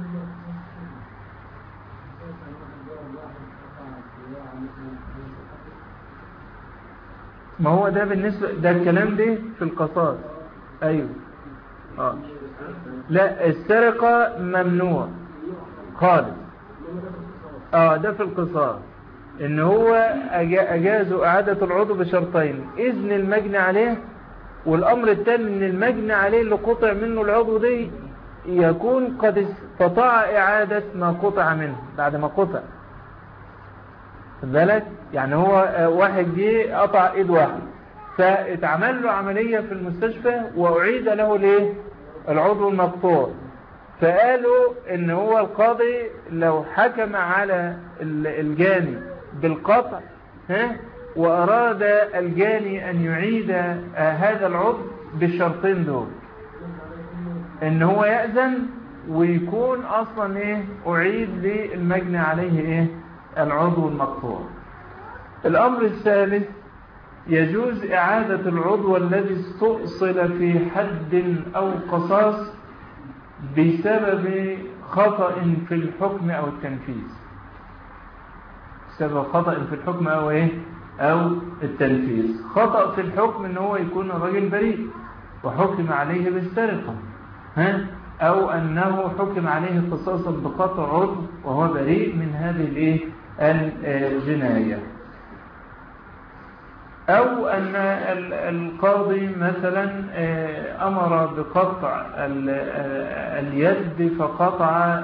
ما هو ده بالنسبة ده الكلام ده في القصاص. أيوه آه. لا السرقة ممنوع خالص. آه ده في القصاص إن هو أجازوا إعادة العضو بشرطين: إذن المجني عليه، والأمر الثاني إن المجني عليه اللي قطع منه العضو دي يكون قد استطاع إعادة ما قطع منه بعد ما قطع. بالك يعني هو واحد جه قطع إيد واحد فاتعمل له عملية في المستشفى وأعيد له ليه العضو المقطوع، فقالوا إن هو القاضي لو حكم على الجاني بالقطع ها وأراد الجاني أن يعيد هذا العضو بالشرطين دول، إن هو يأذن ويكون أصلا إيه أعيد للمجني عليه إيه العضو المقطوع. الأمر الثالث، يجوز إعادة العضو الذي استؤصل في حد أو قصاص بسبب خطأ في الحكم أو التنفيذ، بسبب خطأ في الحكم أو إيه أو التنفيذ. خطأ في الحكم إن هو يكون الرجل بريء وحكم عليه بالسرقة، ها أو أنه حكم عليه قصاصا بقطع عضو وهو بريء من هذه الإيه الجناية، أو أن القاضي مثلا أمر بقطع اليد فقطع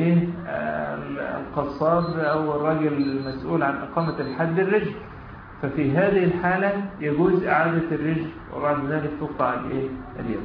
القصاب أو الرجل المسؤول عن إقامة الحد الرجل، ففي هذه الحالة يجوز إعادة الرجل وبعد ذلك تقطع اليد.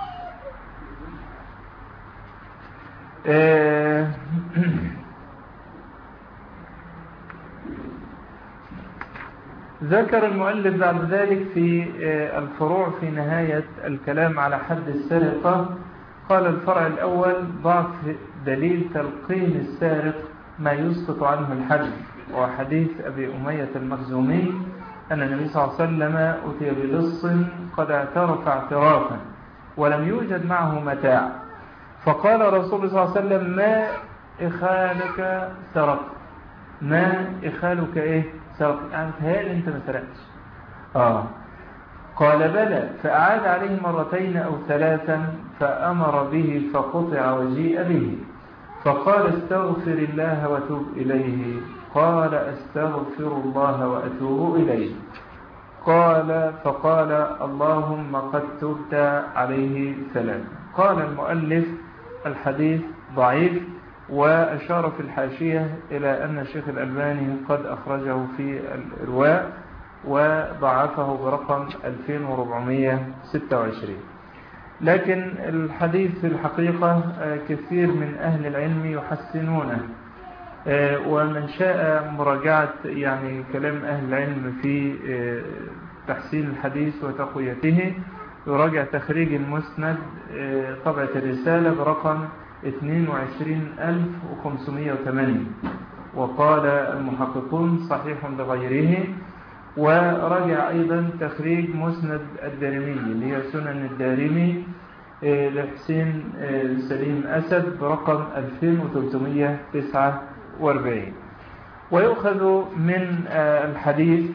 ذكر المؤلف بعد ذلك في الفروع في نهاية الكلام على حد السرقة، قال الفرع الأول ضعف دليل تلقين السارق ما يسقط عنه الحد، وحديث أبي أمية المخزومي أن النبي صلى الله عليه وسلم أتي بلص قد اعترف اعترافا ولم يوجد معه متاع، فقال رسول الله صلى الله عليه وسلم ما إخالك سرق، ما إخالك إيه سرق، يعني تهيألي أنت ما سرقتش. آه قال بلى، فأعاد عليه مرتين أو ثلاثا فأمر به فقطع وجيء به، فقال استغفر الله وتوب إليه، قال استغفر الله وأتوب إليه، قال فقال اللهم قد تبت عليه ثلاثا. قال المؤلف الحديث ضعيف، وأشار في الحاشية إلى أن الشيخ الألباني قد أخرجه في الإرواء وضعفه برقم ألفين وأربعمائة وستة وعشرين. لكن الحديث في الحقيقة كثير من أهل العلم يحسنونه، ومن شاء مراجعة يعني كلام أهل العلم في تحسين الحديث وتقويته يراجع تخريج المسند طبعة الرسالة برقم اثنين وعشرين ألف وخمسمائة وثمانية، وقال المحققون صحيح لغيره. ورجع أيضا تخريج مسند الدارمي اللي هي سنن الدارمي لحسين سليم أسد برقم ألفين وثلاثمائة وتسعة وأربعين. ويؤخذ من الحديث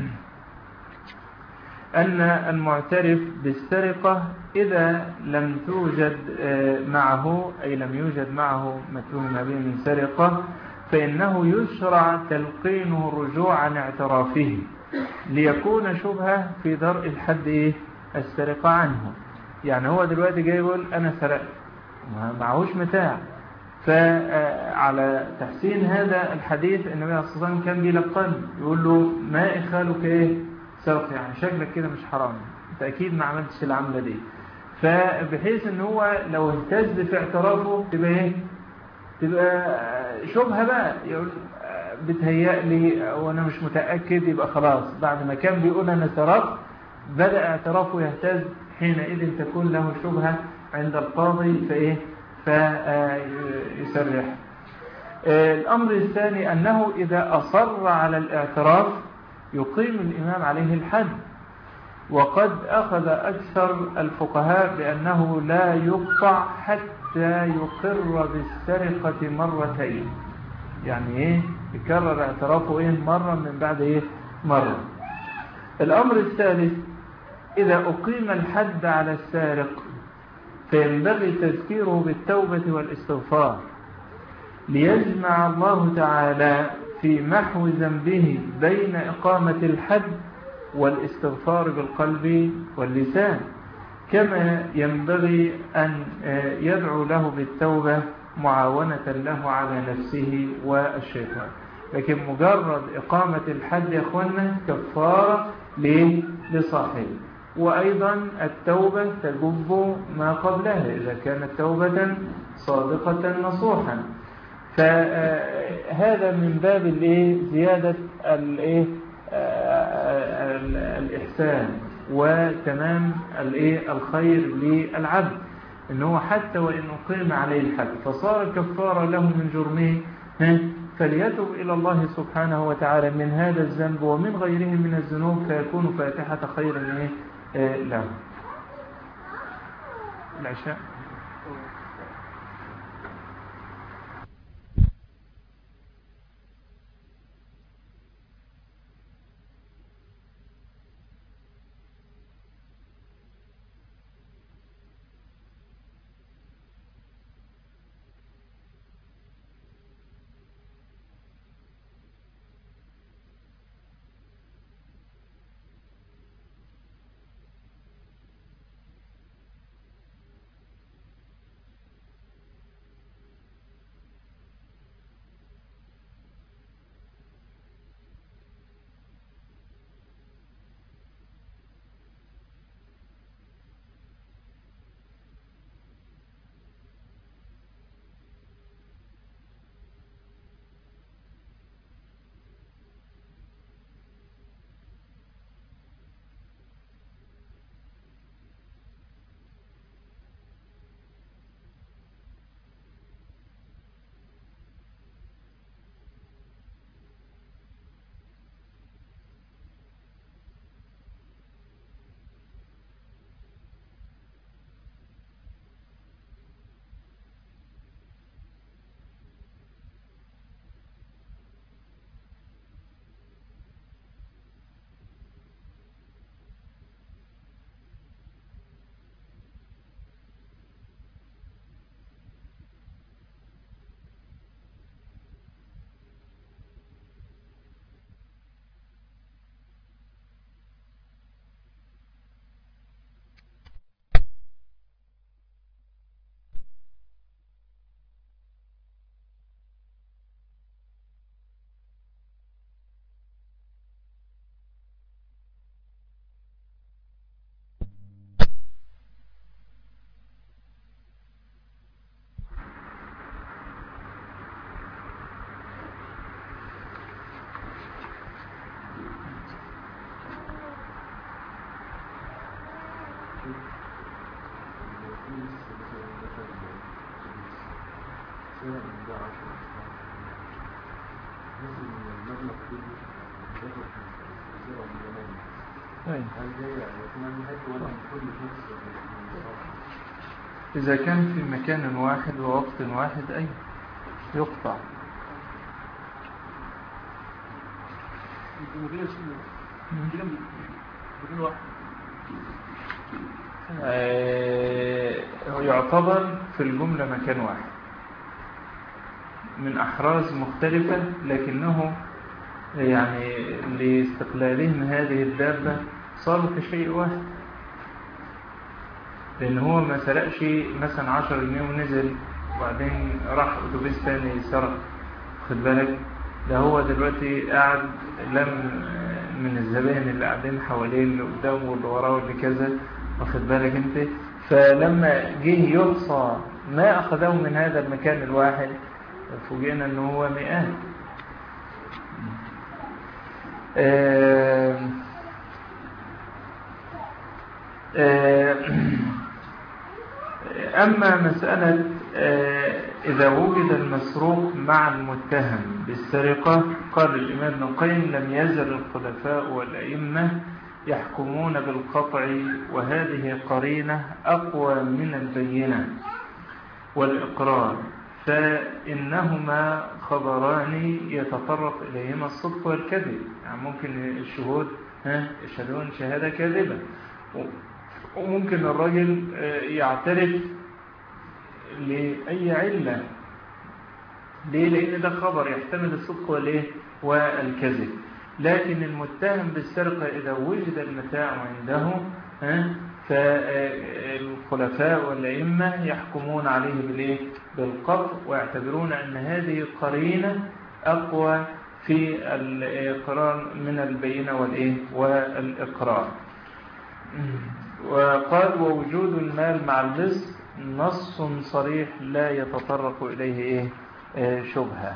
أن المعترف بالسرقة إذا لم توجد معه أي لم يوجد معه متهم به من سرقة فإنه يشرع تلقينه الرجوع عن اعترافه ليكون شبهة في درء الحد إيه؟ السرقة عنه. يعني هو دلوقتي جاي يقول أنا سرقت معهوش متاع، فعلى تحسين هذا الحديث النبي عليه الصلاة والسلام كان بيلقن يقول له ما إخالك إيه سرق، يعني شكلك كده مش حرام، انت أكيد ما عملتش العملة دي، فبحيث ان هو لو اهتز في اعترافه تبقى ايه تبقى شبهة بقى، يقول بتهيأ لي وانا مش متأكد، يبقى خلاص بعد ما كان بيقول انا سرقت بدأ اعترافه يهتز، حينئذ تكون له شبهة عند القاضي فايه فيسرح. الامر الثاني انه اذا اصر على الاعتراف يقيم الامام عليه الحد، وقد اخذ اكثر الفقهاء بانه لا يقطع حتى يقر بالسرقة مرتين، يعني ايه يكرر اعترافه ايه مرة من بعد ايه مرة. الامر الثالث اذا اقيم الحد على السارق فينبغي تذكيره بالتوبة والاستغفار ليجمع الله تعالى في محو ذنبه بين إقامة الحد والاستغفار بالقلب واللسان، كما ينبغي أن يدعو له بالتوبة معاونة له على نفسه والشيطان. لكن مجرد إقامة الحد يا أخوانا كفارة لصاحبه، وأيضا التوبة تجب ما قبلها إذا كانت توبة صادقة نصوحا. فهذا من باب الايه زيادة الايه الإحسان وتمام الايه الخير للعبد، انه حتى وإن أقيم عليه الحد فصار كفارة له من جرمه فليتوب إلى الله سبحانه وتعالى من هذا الذنب ومن غيره من الذنوب فيكون فاتحة خير له. العشاء إذا كان في مكان واحد ووقت واحد أي يقطع. يعتبر في الجملة مكان واحد من أحراز مختلفة، لكنه يعني لاستقلالهم هذه الدابة صاروا كشيء واحد، لأن هو ما سرقش مثلا عشر جنيه ونزل وبعدين راح أتوبيس تاني سرق، خد بالك، ده هو دلوقتي قاعد لم من الزبائن اللي قاعدين حواليه اللي قدامه واللي وراه واللي كذا، واخد بالك انت. فلما جه يحصى ما أخذه من هذا المكان الواحد فوجئنا أنه هو مئات. آه آه أما مسألة آه إذا وجد المسروق مع المتهم بالسرقة، قال الإمام ابن القيم: لم يزل الخلفاء والأئمة يحكمون بالقطع، وهذه قرينة أقوى من البينة والإقرار، فإنهما خبران يتطرق إليهما الصدق والكذب. يعني ممكن الشهود يشهدون شهادة كاذبة، وممكن الرجل يعترف لأي علة. ليه؟ لأن ده خبر يحتمل الصدق والإيه والكذب. لكن المتهم بالسرقة إذا وجد المتاع عنده فالخلفاء والأئمة يحكمون عليه بالإيه؟ بالقطع، ويعتبرون أن هذه قرينة أقوى في الإقرار من البينة والإيه والإقرار. وقال: ووجود المال مع اللص نص صريح لا يتطرق إليه إيه شبهة.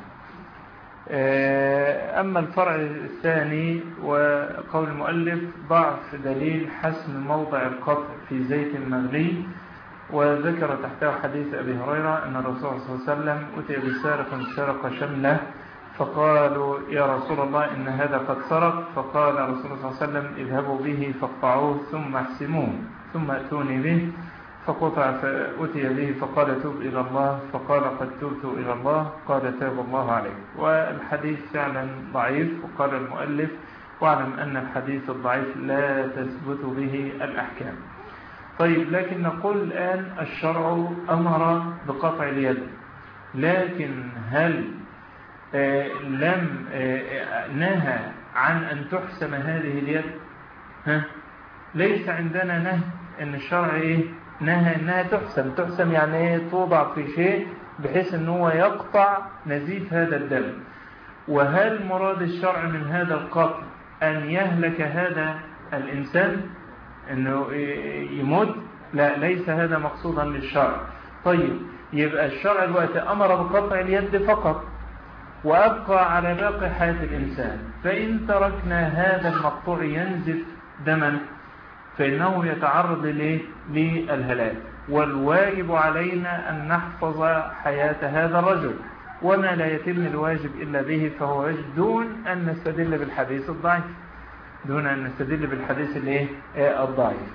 أما الفرع الثاني وقول المؤلف: ضعف دليل حسم موضع القطع في زيت مغلي، وذكر تحته حديث أبي هريرة أن الرسول صلى الله عليه وسلم أتي بسارق سرق شمله، فقالوا: يا رسول الله إن هذا قد سرق. فقال الرسول صلى الله عليه وسلم: اذهبوا به فاقطعوه ثم احسموه ثم أتوني به. فقطع فأتي به فقال: توب إلى الله. فقال: قد تبت إلى الله. قال: تاب الله عليك. والحديث فعلا ضعيف. وقال المؤلف: واعلم أن الحديث الضعيف لا تثبت به الأحكام. طيب، لكن نقول الآن الشرع أمر بقطع اليد، لكن هل آه لم آه نهى عن أن تحسم هذه اليد؟ ها؟ ليس عندنا نهي أن الشرع إيه؟ نهى أنها تحسم. تحسم يعني إيه؟ توضع في شيء بحيث أنه يقطع نزيف هذا الدم. وهل مراد الشرع من هذا القطع أن يهلك هذا الإنسان، أنه يموت؟ لا، ليس هذا مقصودا للشرع. طيب، يبقى الشرع الوقت أمر بقطع اليد فقط، وأبقى على باقي حياة الإنسان. فإن تركنا هذا المقطوع ينزف دما فإنه يتعرض للهلاك، والواجب علينا أن نحفظ حياة هذا الرجل، وما لا يتم الواجب إلا به فهو واجب، دون أن نستدل بالحديث الضعيف دون أن نستدل بالحديث الضعيف.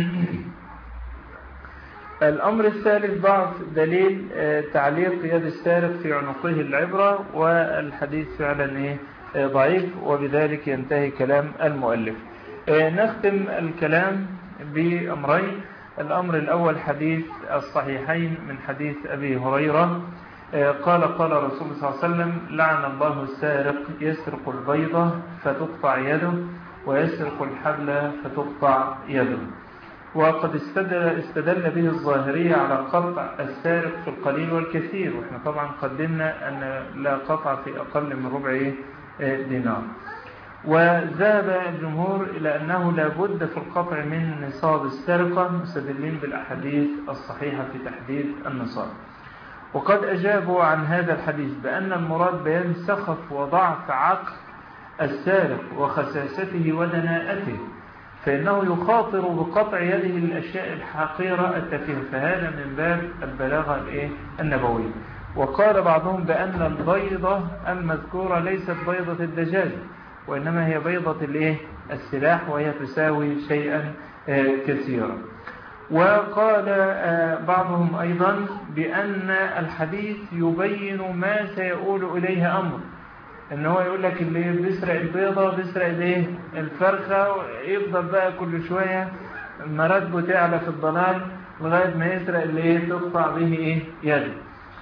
الأمر الثالث: ضعف دليل تعليق يد السارق في عنقه العبرة، والحديث فعلا ضعيف، وبذلك ينتهي كلام المؤلف. نختم الكلام بأمرين. الأمر الأول حديث الصحيحين من حديث أبي هريرة قال: قال رسول الله صلى الله عليه وسلم: لعن الله السارق يسرق البيضة فتقطع يده، ويسرق الحبل فتقطع يده. وقد استدل, استدل به الظاهرية على قطع السارق في القليل والكثير، وإحنا طبعا قدمنا أن لا قطع في أقل من ربع دينار. وذهب الجمهور إلى أنه لا بد في القطع من نصاب السرقة، مستدلين بالأحاديث الصحيحة في تحديد النصاب. وقد أجابوا عن هذا الحديث بأن المراد بيان سخف وضعف عقل السارق وخساسته ودناءته، فإنه يخاطر بقطع يده الأشياء الحقيرة التافهة، فهذا من باب البلاغة النبوية. وقال بعضهم بأن البيضة المذكورة ليست بيضة الدجاج، وإنما هي بيضة الإيه؟ السلاح، وهي تساوي شيئا كثيرا. وقال بعضهم أيضا بأن الحديث يبين ما سيقول إليه أمر، إن هو يقول لك اللي بيسرق البيضة بيسرق الإيه؟ الفرخة، يفضل بقى كل شوية مراتبه تعلى في الضلال لغاية ما يسرق اللي إيه؟ تقطع به إيه؟ يده.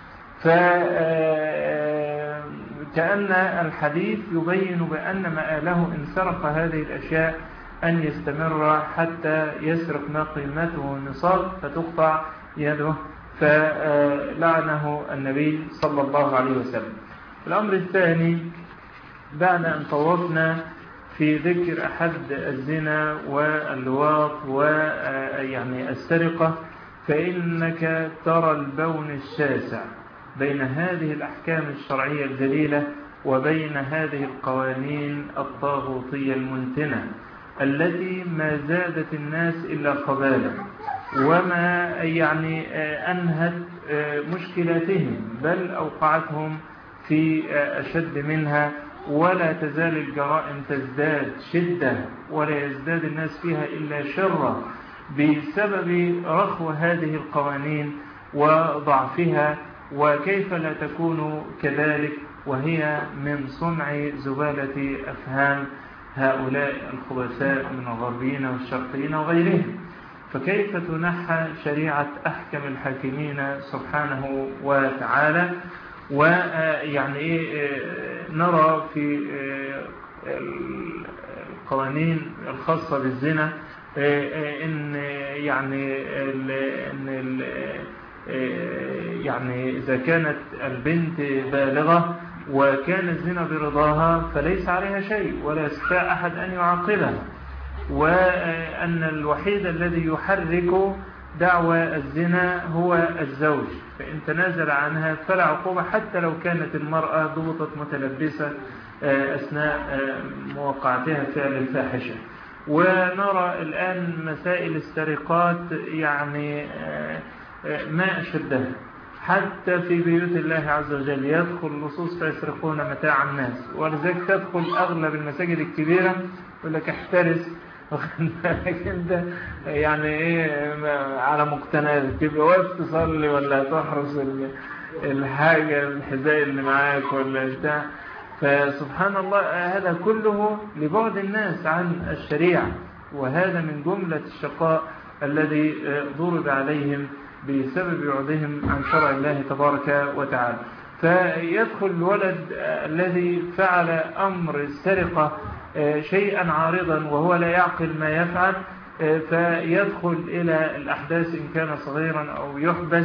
فكأن الحديث يبين بأن مآله إن سرق هذه الأشياء أن يستمر حتى يسرق ما قيمته النصاب فتقطع يده، فلعنه النبي صلى الله عليه وسلم. الأمر الثاني، بعد أن طوفنا في ذكر أحد الزنا واللواط ويعني السرقة، فإنك ترى البون الشاسع بين هذه الأحكام الشرعية الجليلة وبين هذه القوانين الطاغوتية المنتنة التي ما زادت الناس إلا خبالا، وما يعني أنهت مشكلاتهم بل أوقعتهم في أشد منها، ولا تزال الجرائم تزداد شدة ولا يزداد الناس فيها إلا شرا بسبب رخو هذه القوانين وضعفها. وكيف لا تكون كذلك وهي من صنع زبالة أفهام هؤلاء الخبثاء من الغربيين والشرقيين وغيرهم؟ فكيف تنحى شريعة أحكم الحاكمين سبحانه وتعالى؟ ويعني نرى في القوانين الخاصة بالزنا إن يعني إن يعني إذا كانت البنت بالغة وكان الزنا برضاها فليس عليها شيء ولا يستطيع أحد أن يعاقبها، وأن الوحيد الذي يحرك دعوى الزنا هو الزوج، فإن تنازل عنها فلا عقوبة حتى لو كانت المرأة ضبطت متلبسة أثناء موقعتها فعل الفاحشة. ونرى الآن مسائل السرقات يعني ما أشدها، حتى في بيوت الله عز وجل يدخل اللصوص فيسرقون متاع الناس، ولذلك تدخل أغلب المساجد الكبيرة يقول لك احترس، لكن ده يعني ايه على مقتنع تبقى واقف تصلي ولا تحرس الحاجة الحذاء اللي معاك ولا بتاع. فسبحان الله هذا كله لبعد الناس عن الشريعة، وهذا من جملة الشقاء الذي ضرب عليهم بسبب بعدهم عن شرع الله تبارك وتعالى. فيدخل الولد الذي فعل أمر السرقة شيئا عارضا وهو لا يعقل ما يفعل، فيدخل إلى الأحداث إن كان صغيرا أو يحبس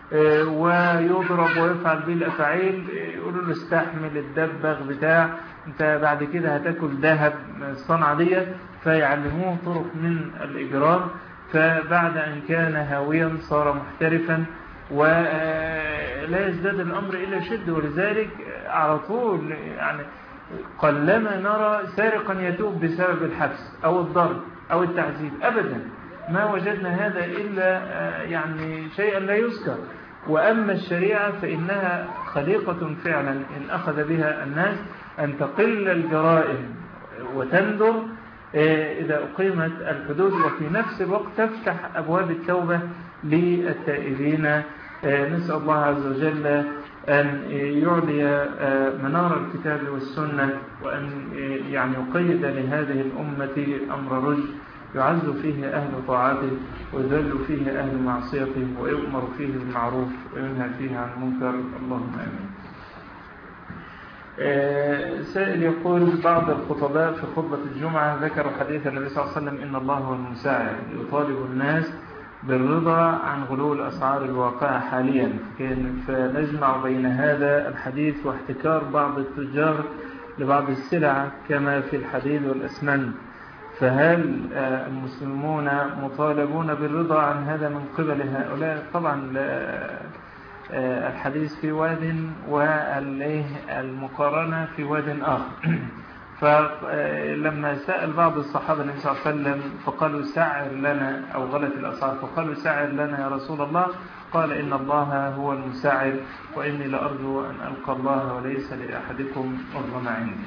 ويضرب ويفعل به الأفعيل، يقولوا له استحمل الدبغ بتاع انت بعد كده هتاكل ذهب الصنعة دي، فيعلموه طرق من الإجرام. فبعد أن كان هاويا صار محترفا ولا يزداد الأمر إلا شد. ولذلك على طول يعني قلما نرى سارقا يتوب بسبب الحبس أو الضرب أو التعذيب، أبدا ما وجدنا هذا إلا يعني شيئا لا يذكر. وأما الشريعة فإنها خليقة فعلا إن أخذ بها الناس أن تقل الجرائم وتندر إذا أقيمت الحدود، وفي نفس الوقت تفتح أبواب التوبة للتائبين. نسأل الله عز وجل أن يعلي منار الكتاب والسنة، وأن يعني يقيد لهذه الأمة أمر رشد يعز فيه أهل طاعته ويذل فيه أهل معصيته ويؤمر فيه بالمعروف وينهى فيه عن المنكر. اللهم آمين. سائل يقول بعض الخطباء في خطبة الجمعة ذكروا حديث النبي صلى الله عليه وسلم إن الله هو المساعد يطالب الناس بالرضا عن غلو الأسعار الواقعة حاليا، فنجمع بين هذا الحديث واحتكار بعض التجار لبعض السلع كما في الحديد والأسمنت، فهل المسلمون مطالبون بالرضا عن هذا من قبل هؤلاء؟ طبعا الحديث في واد والمقارنة في واد آخر. فلما سأل بعض الصحابة النبي صلى الله عليه وسلم فقالوا سعر لنا، أو غلت الأسعار، فقالوا سعر لنا يا رسول الله. قال إن الله هو المسعر، وإني لأرجو أن ألقى الله وليس لأحدكم أظلم عندي.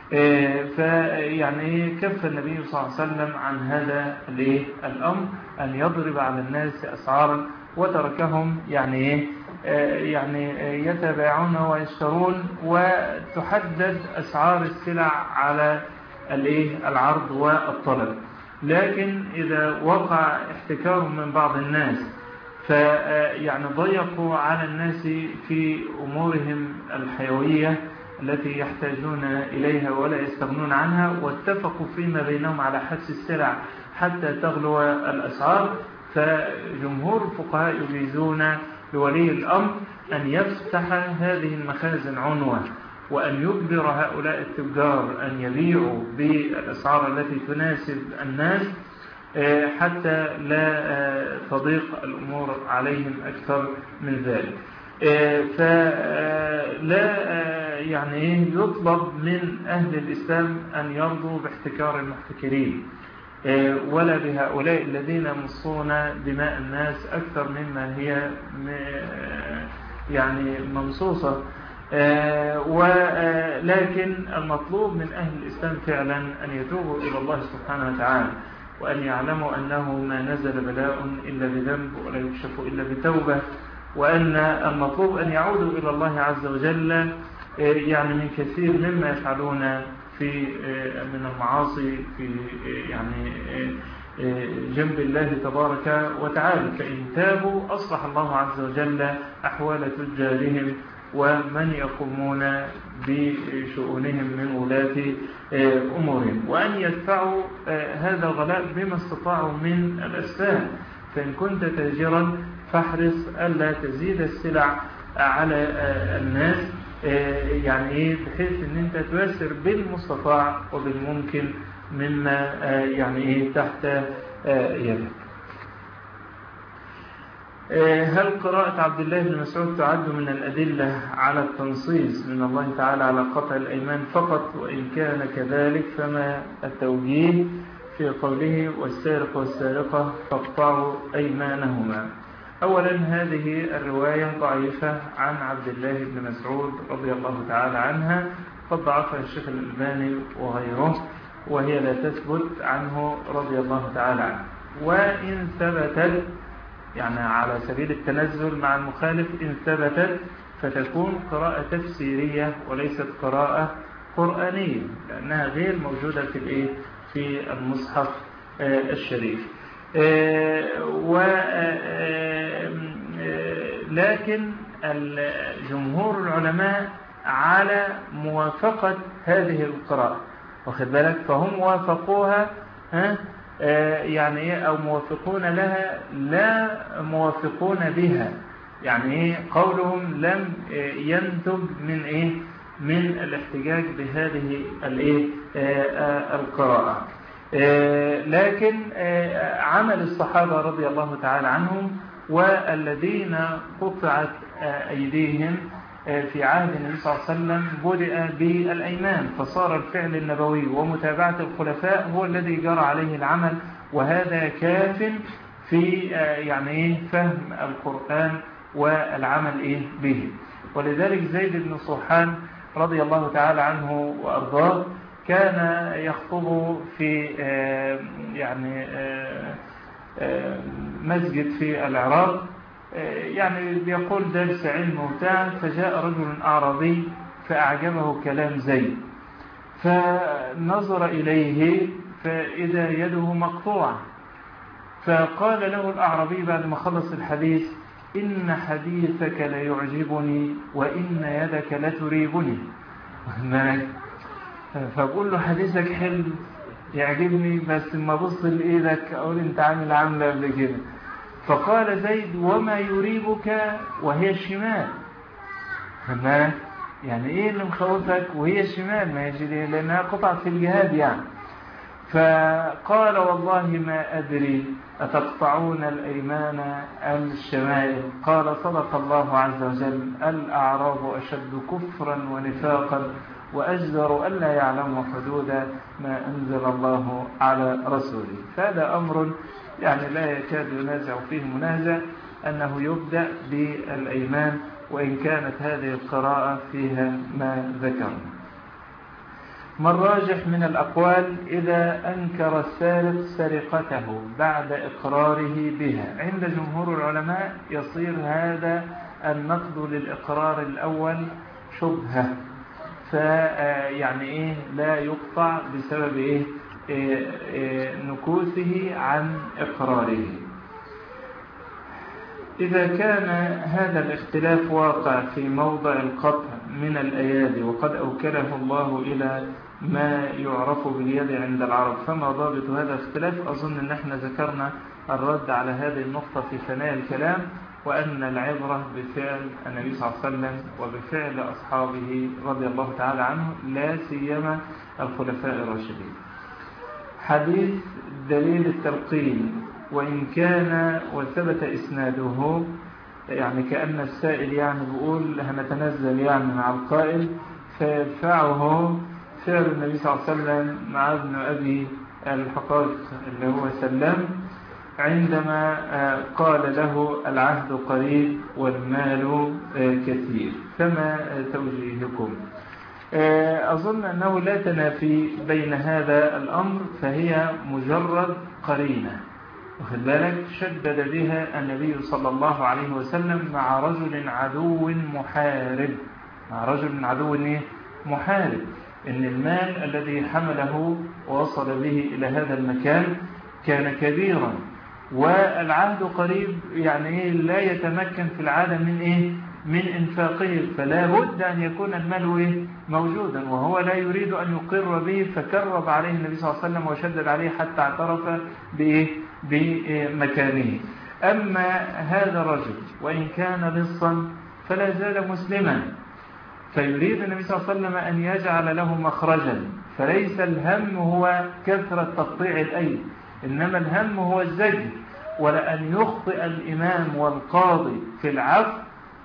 فيعني كف النبي صلى الله عليه وسلم عن هذا الأمر أن يضرب على الناس أسعارا، وتركهم يعني يعني يتباعون ويشترون، وتحدد أسعار السلع على العرض والطلب. لكن إذا وقع احتكار من بعض الناس فيعني ضيقوا على الناس في أمورهم الحيوية التي يحتاجون إليها ولا يستغنون عنها، واتفقوا فيما بينهم على حبس السلع حتى تغلو الأسعار، فجمهور الفقهاء يجيزون لولي الأمر أن يفتح هذه المخازن عنوة، وأن يجبر هؤلاء التجار أن يبيعوا بالأسعار التي تناسب الناس حتى لا تضيق الأمور عليهم أكثر من ذلك. فلا يعني يطلب من أهل الإسلام أن يرضوا باحتكار المحتكرين ولا بهؤلاء الذين يمصون دماء الناس أكثر مما هي يعني منصوصة. ولكن المطلوب من أهل الإسلام فعلا أن يتوبوا إلى الله سبحانه وتعالى، وأن يعلموا أنه ما نزل بلاء إلا بذنب ولا يكشف إلا بتوبة، وأن المطلوب أن يعودوا إلى الله عز وجل يعني من كثير مما يفعلون في من المعاصي في يعني جنب الله تبارك وتعالى. فإن تابوا أصلح الله عز وجل أحوال تجارهم ومن يقومون بشؤونهم من ولاة أمورهم، وأن يدفعوا هذا الغلاء بما استطاعوا من الأسباب. فإن كنت تاجرا فاحرص ألا تزيد السلع على الناس، يعني إيه، بحيث أن أنت تيسر بالمستطاع وبالممكن مما يعني إيه تحت يدك. هل قراءة عبد الله بن مسعود تعد من الأدلة على التنصيص من الله تعالى على قطع الأيمان فقط؟ وإن كان كذلك فما التوجيه في قوله والسارق والسارقة فاقطعوا أيمانهما؟ أولا هذه الرواية ضعيفة عن عبد الله بن مسعود رضي الله تعالى عنها، قد ضعفها الشيخ الألباني وغيره، وهي لا تثبت عنه رضي الله تعالى عنه. وإن ثبتت يعني على سبيل التنزل مع المخالف، إن ثبتت فتكون قراءة تفسيرية وليست قراءة قرآنية، لأنها غير موجودة في الإيه في المصحف الشريف. لكن جمهور العلماء على موافقة هذه القراءة، واخد بالك، فهم وافقوها يعني ايه او موافقون لها لا موافقون بها، يعني ايه قولهم لم ينتج من ايه من الاحتجاج بهذه الايه القراءة. لكن عمل الصحابة رضي الله تعالى عنهم والذين قطعت أيديهم في عهد النبي صلى الله عليه وسلم بدأ بالأيمان، فصار الفعل النبوي ومتابعة الخلفاء هو الذي جرى عليه العمل، وهذا كاف في يعني فهم القرآن والعمل به. ولذلك زيد بن صوحان رضي الله تعالى عنه وأرضاه كان يخطب في يعني مسجد في العراق، يعني بيقول درس علم وبتاع، فجاء رجل أعرابي فأعجبه كلام زيد، فنظر إليه فإذا يده مقطوعة، فقال له الأعرابي بعد ما خلص الحديث: إن حديثك ليعجبني وإن يدك لتريبني. فقول له حديثك حلو يعجبني، بس ما بص لإيدك أقول أنت عامل عاملة قبل كده. فقال زيد: وما يريبك وهي الشمال؟ يعني إيه اللي مخوفك وهي الشمال؟ ما يجري لأنها قطعت في الجهاد يعني. فقال: والله ما أدري أتقطعون الأيمان أم الشمائل؟ قال: صدق الله عز وجل: الأعراب أشد كفرا ونفاقا وأجدر ألا يعلموا حدود ما أنزل الله على رسوله. فهذا أمر يعني لا يكاد ينازع فيه منازع، أنه يبدأ بالأيمان وإن كانت هذه القراءة فيها ما ذكرنا. ما الراجح من الأقوال إذا أنكر السارق سرقته بعد إقراره بها؟ عند جمهور العلماء يصير هذا النقد للإقرار الأول شبهة، فيعني إيه لا يقطع بسبب إيه إيه إيه نكوثه عن إقراره. إذا كان هذا الاختلاف واقع في موضع القطع من الأيادي وقد أوكله الله إلى ما يعرف باليد عند العرب، فما ضابط هذا الاختلاف؟ أظن أن احنا ذكرنا الرد على هذه النقطة في ثنايا الكلام، وأن العبرة بفعل النبي صلى الله عليه وسلم وبفعل أصحابه رضي الله تعالى عنه، لا سيما الخلفاء الراشدين. حديث دليل التلقين وإن كان وثبت إسناده، يعني كأن السائل يعني بيقول هنتنزل يعني مع القائل، فيدفعه فعل النبي صلى الله عليه وسلم مع ابن أبي الحقاق اللي هو سلم عندما قال له العهد قريب والمال كثير، فما توجيهكم؟ أظن أنه لا تنافي بين هذا الأمر، فهي مجرد قرينة، واخد بالك، شدد بها النبي صلى الله عليه وسلم مع رجل عدو محارب، مع رجل عدو محارب، إن المال الذي حمله ووصل به إلى هذا المكان كان كبيرا، والعهد قريب، يعني لا يتمكن في العادة من إيه؟ من إنفاقه، فلا بد أن يكون المال إيه؟ موجودا، وهو لا يريد أن يقر به، فكرب عليه النبي صلى الله عليه وسلم وشدد عليه حتى اعترف بإيه؟ بمكانه. أما هذا الرجل وإن كان لصا فلا زال مسلما، فيريد النبي صلى الله عليه وسلم أن يجعل له مخرجا، فليس الهم هو كثرة تقطيع الأيدي، إنما الهم هو الزجر، ولأن يخطئ الإمام والقاضي في العفو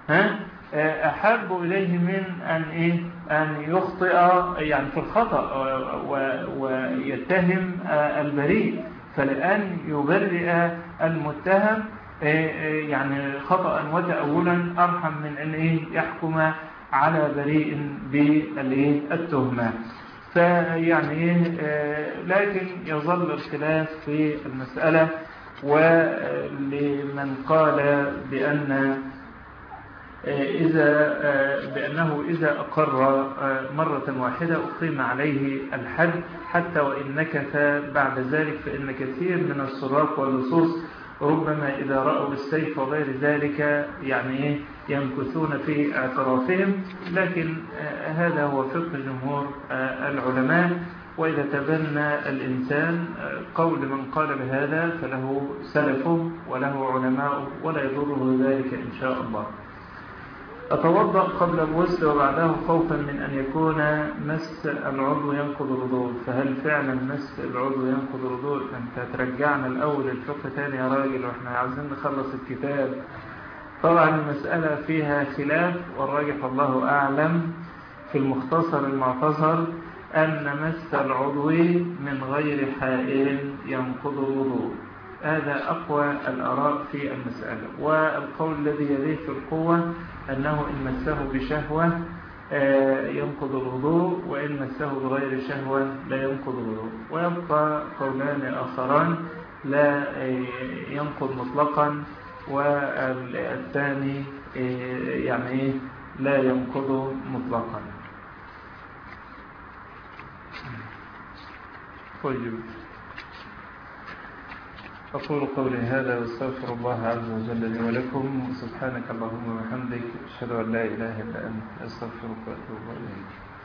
أحب إليه من أن إيه أن يخطئ يعني في الخطأ ويتهم البريء، فلأن يبرئ المتهم يعني خطأ وتأولا أرحم من أن إيه يحكم على بريء بالتهمة. فيعني لكن يظل الخلاف في المسألة، ولمن قال بأن إذا بأنه إذا أقر مرة واحدة أقيم عليه الحد حتى وإن نكث بعد ذلك، فإن كثير من السراق واللصوص ربما إذا رأوا السيف وغير ذلك يعني ينكثون في اعترافهم، لكن هذا هو فقه جمهور العلماء. وإذا تبنى الإنسان قول من قال بهذا فله سلفه وله علماء ولا يضره ذلك إن شاء الله. أتوضأ قبل الغسل وبعده خوفا من أن يكون مس العضو ينقض الوضوء، فهل فعلا مس العضو ينقض الوضوء؟ أنت ترجعنا الأول الفقه تاني يا راجل وإحنا عايزين نخلص الكتاب. طبعا المسألة فيها خلاف، والراجح الله أعلم في المختصر المعتصر أن مس العضو من غير حائل ينقض الوضوء، هذا أقوى الآراء في المسألة. والقول الذي يليه في القوة أنه إن مسه بشهوة ينقض الوضوء، وإن مسه بغير شهوة لا ينقض الوضوء. ويبقى قولان آخران لا ينقض مطلقا، والثاني يعني لا ينقض مطلقا. طيب، أقول قولي هذا واستغفر الله عز وجل لي ولكم، وسبحانك اللهم وبحمدك أشهد أن لا إله إلا أنت أستغفرك وأتوب إليك.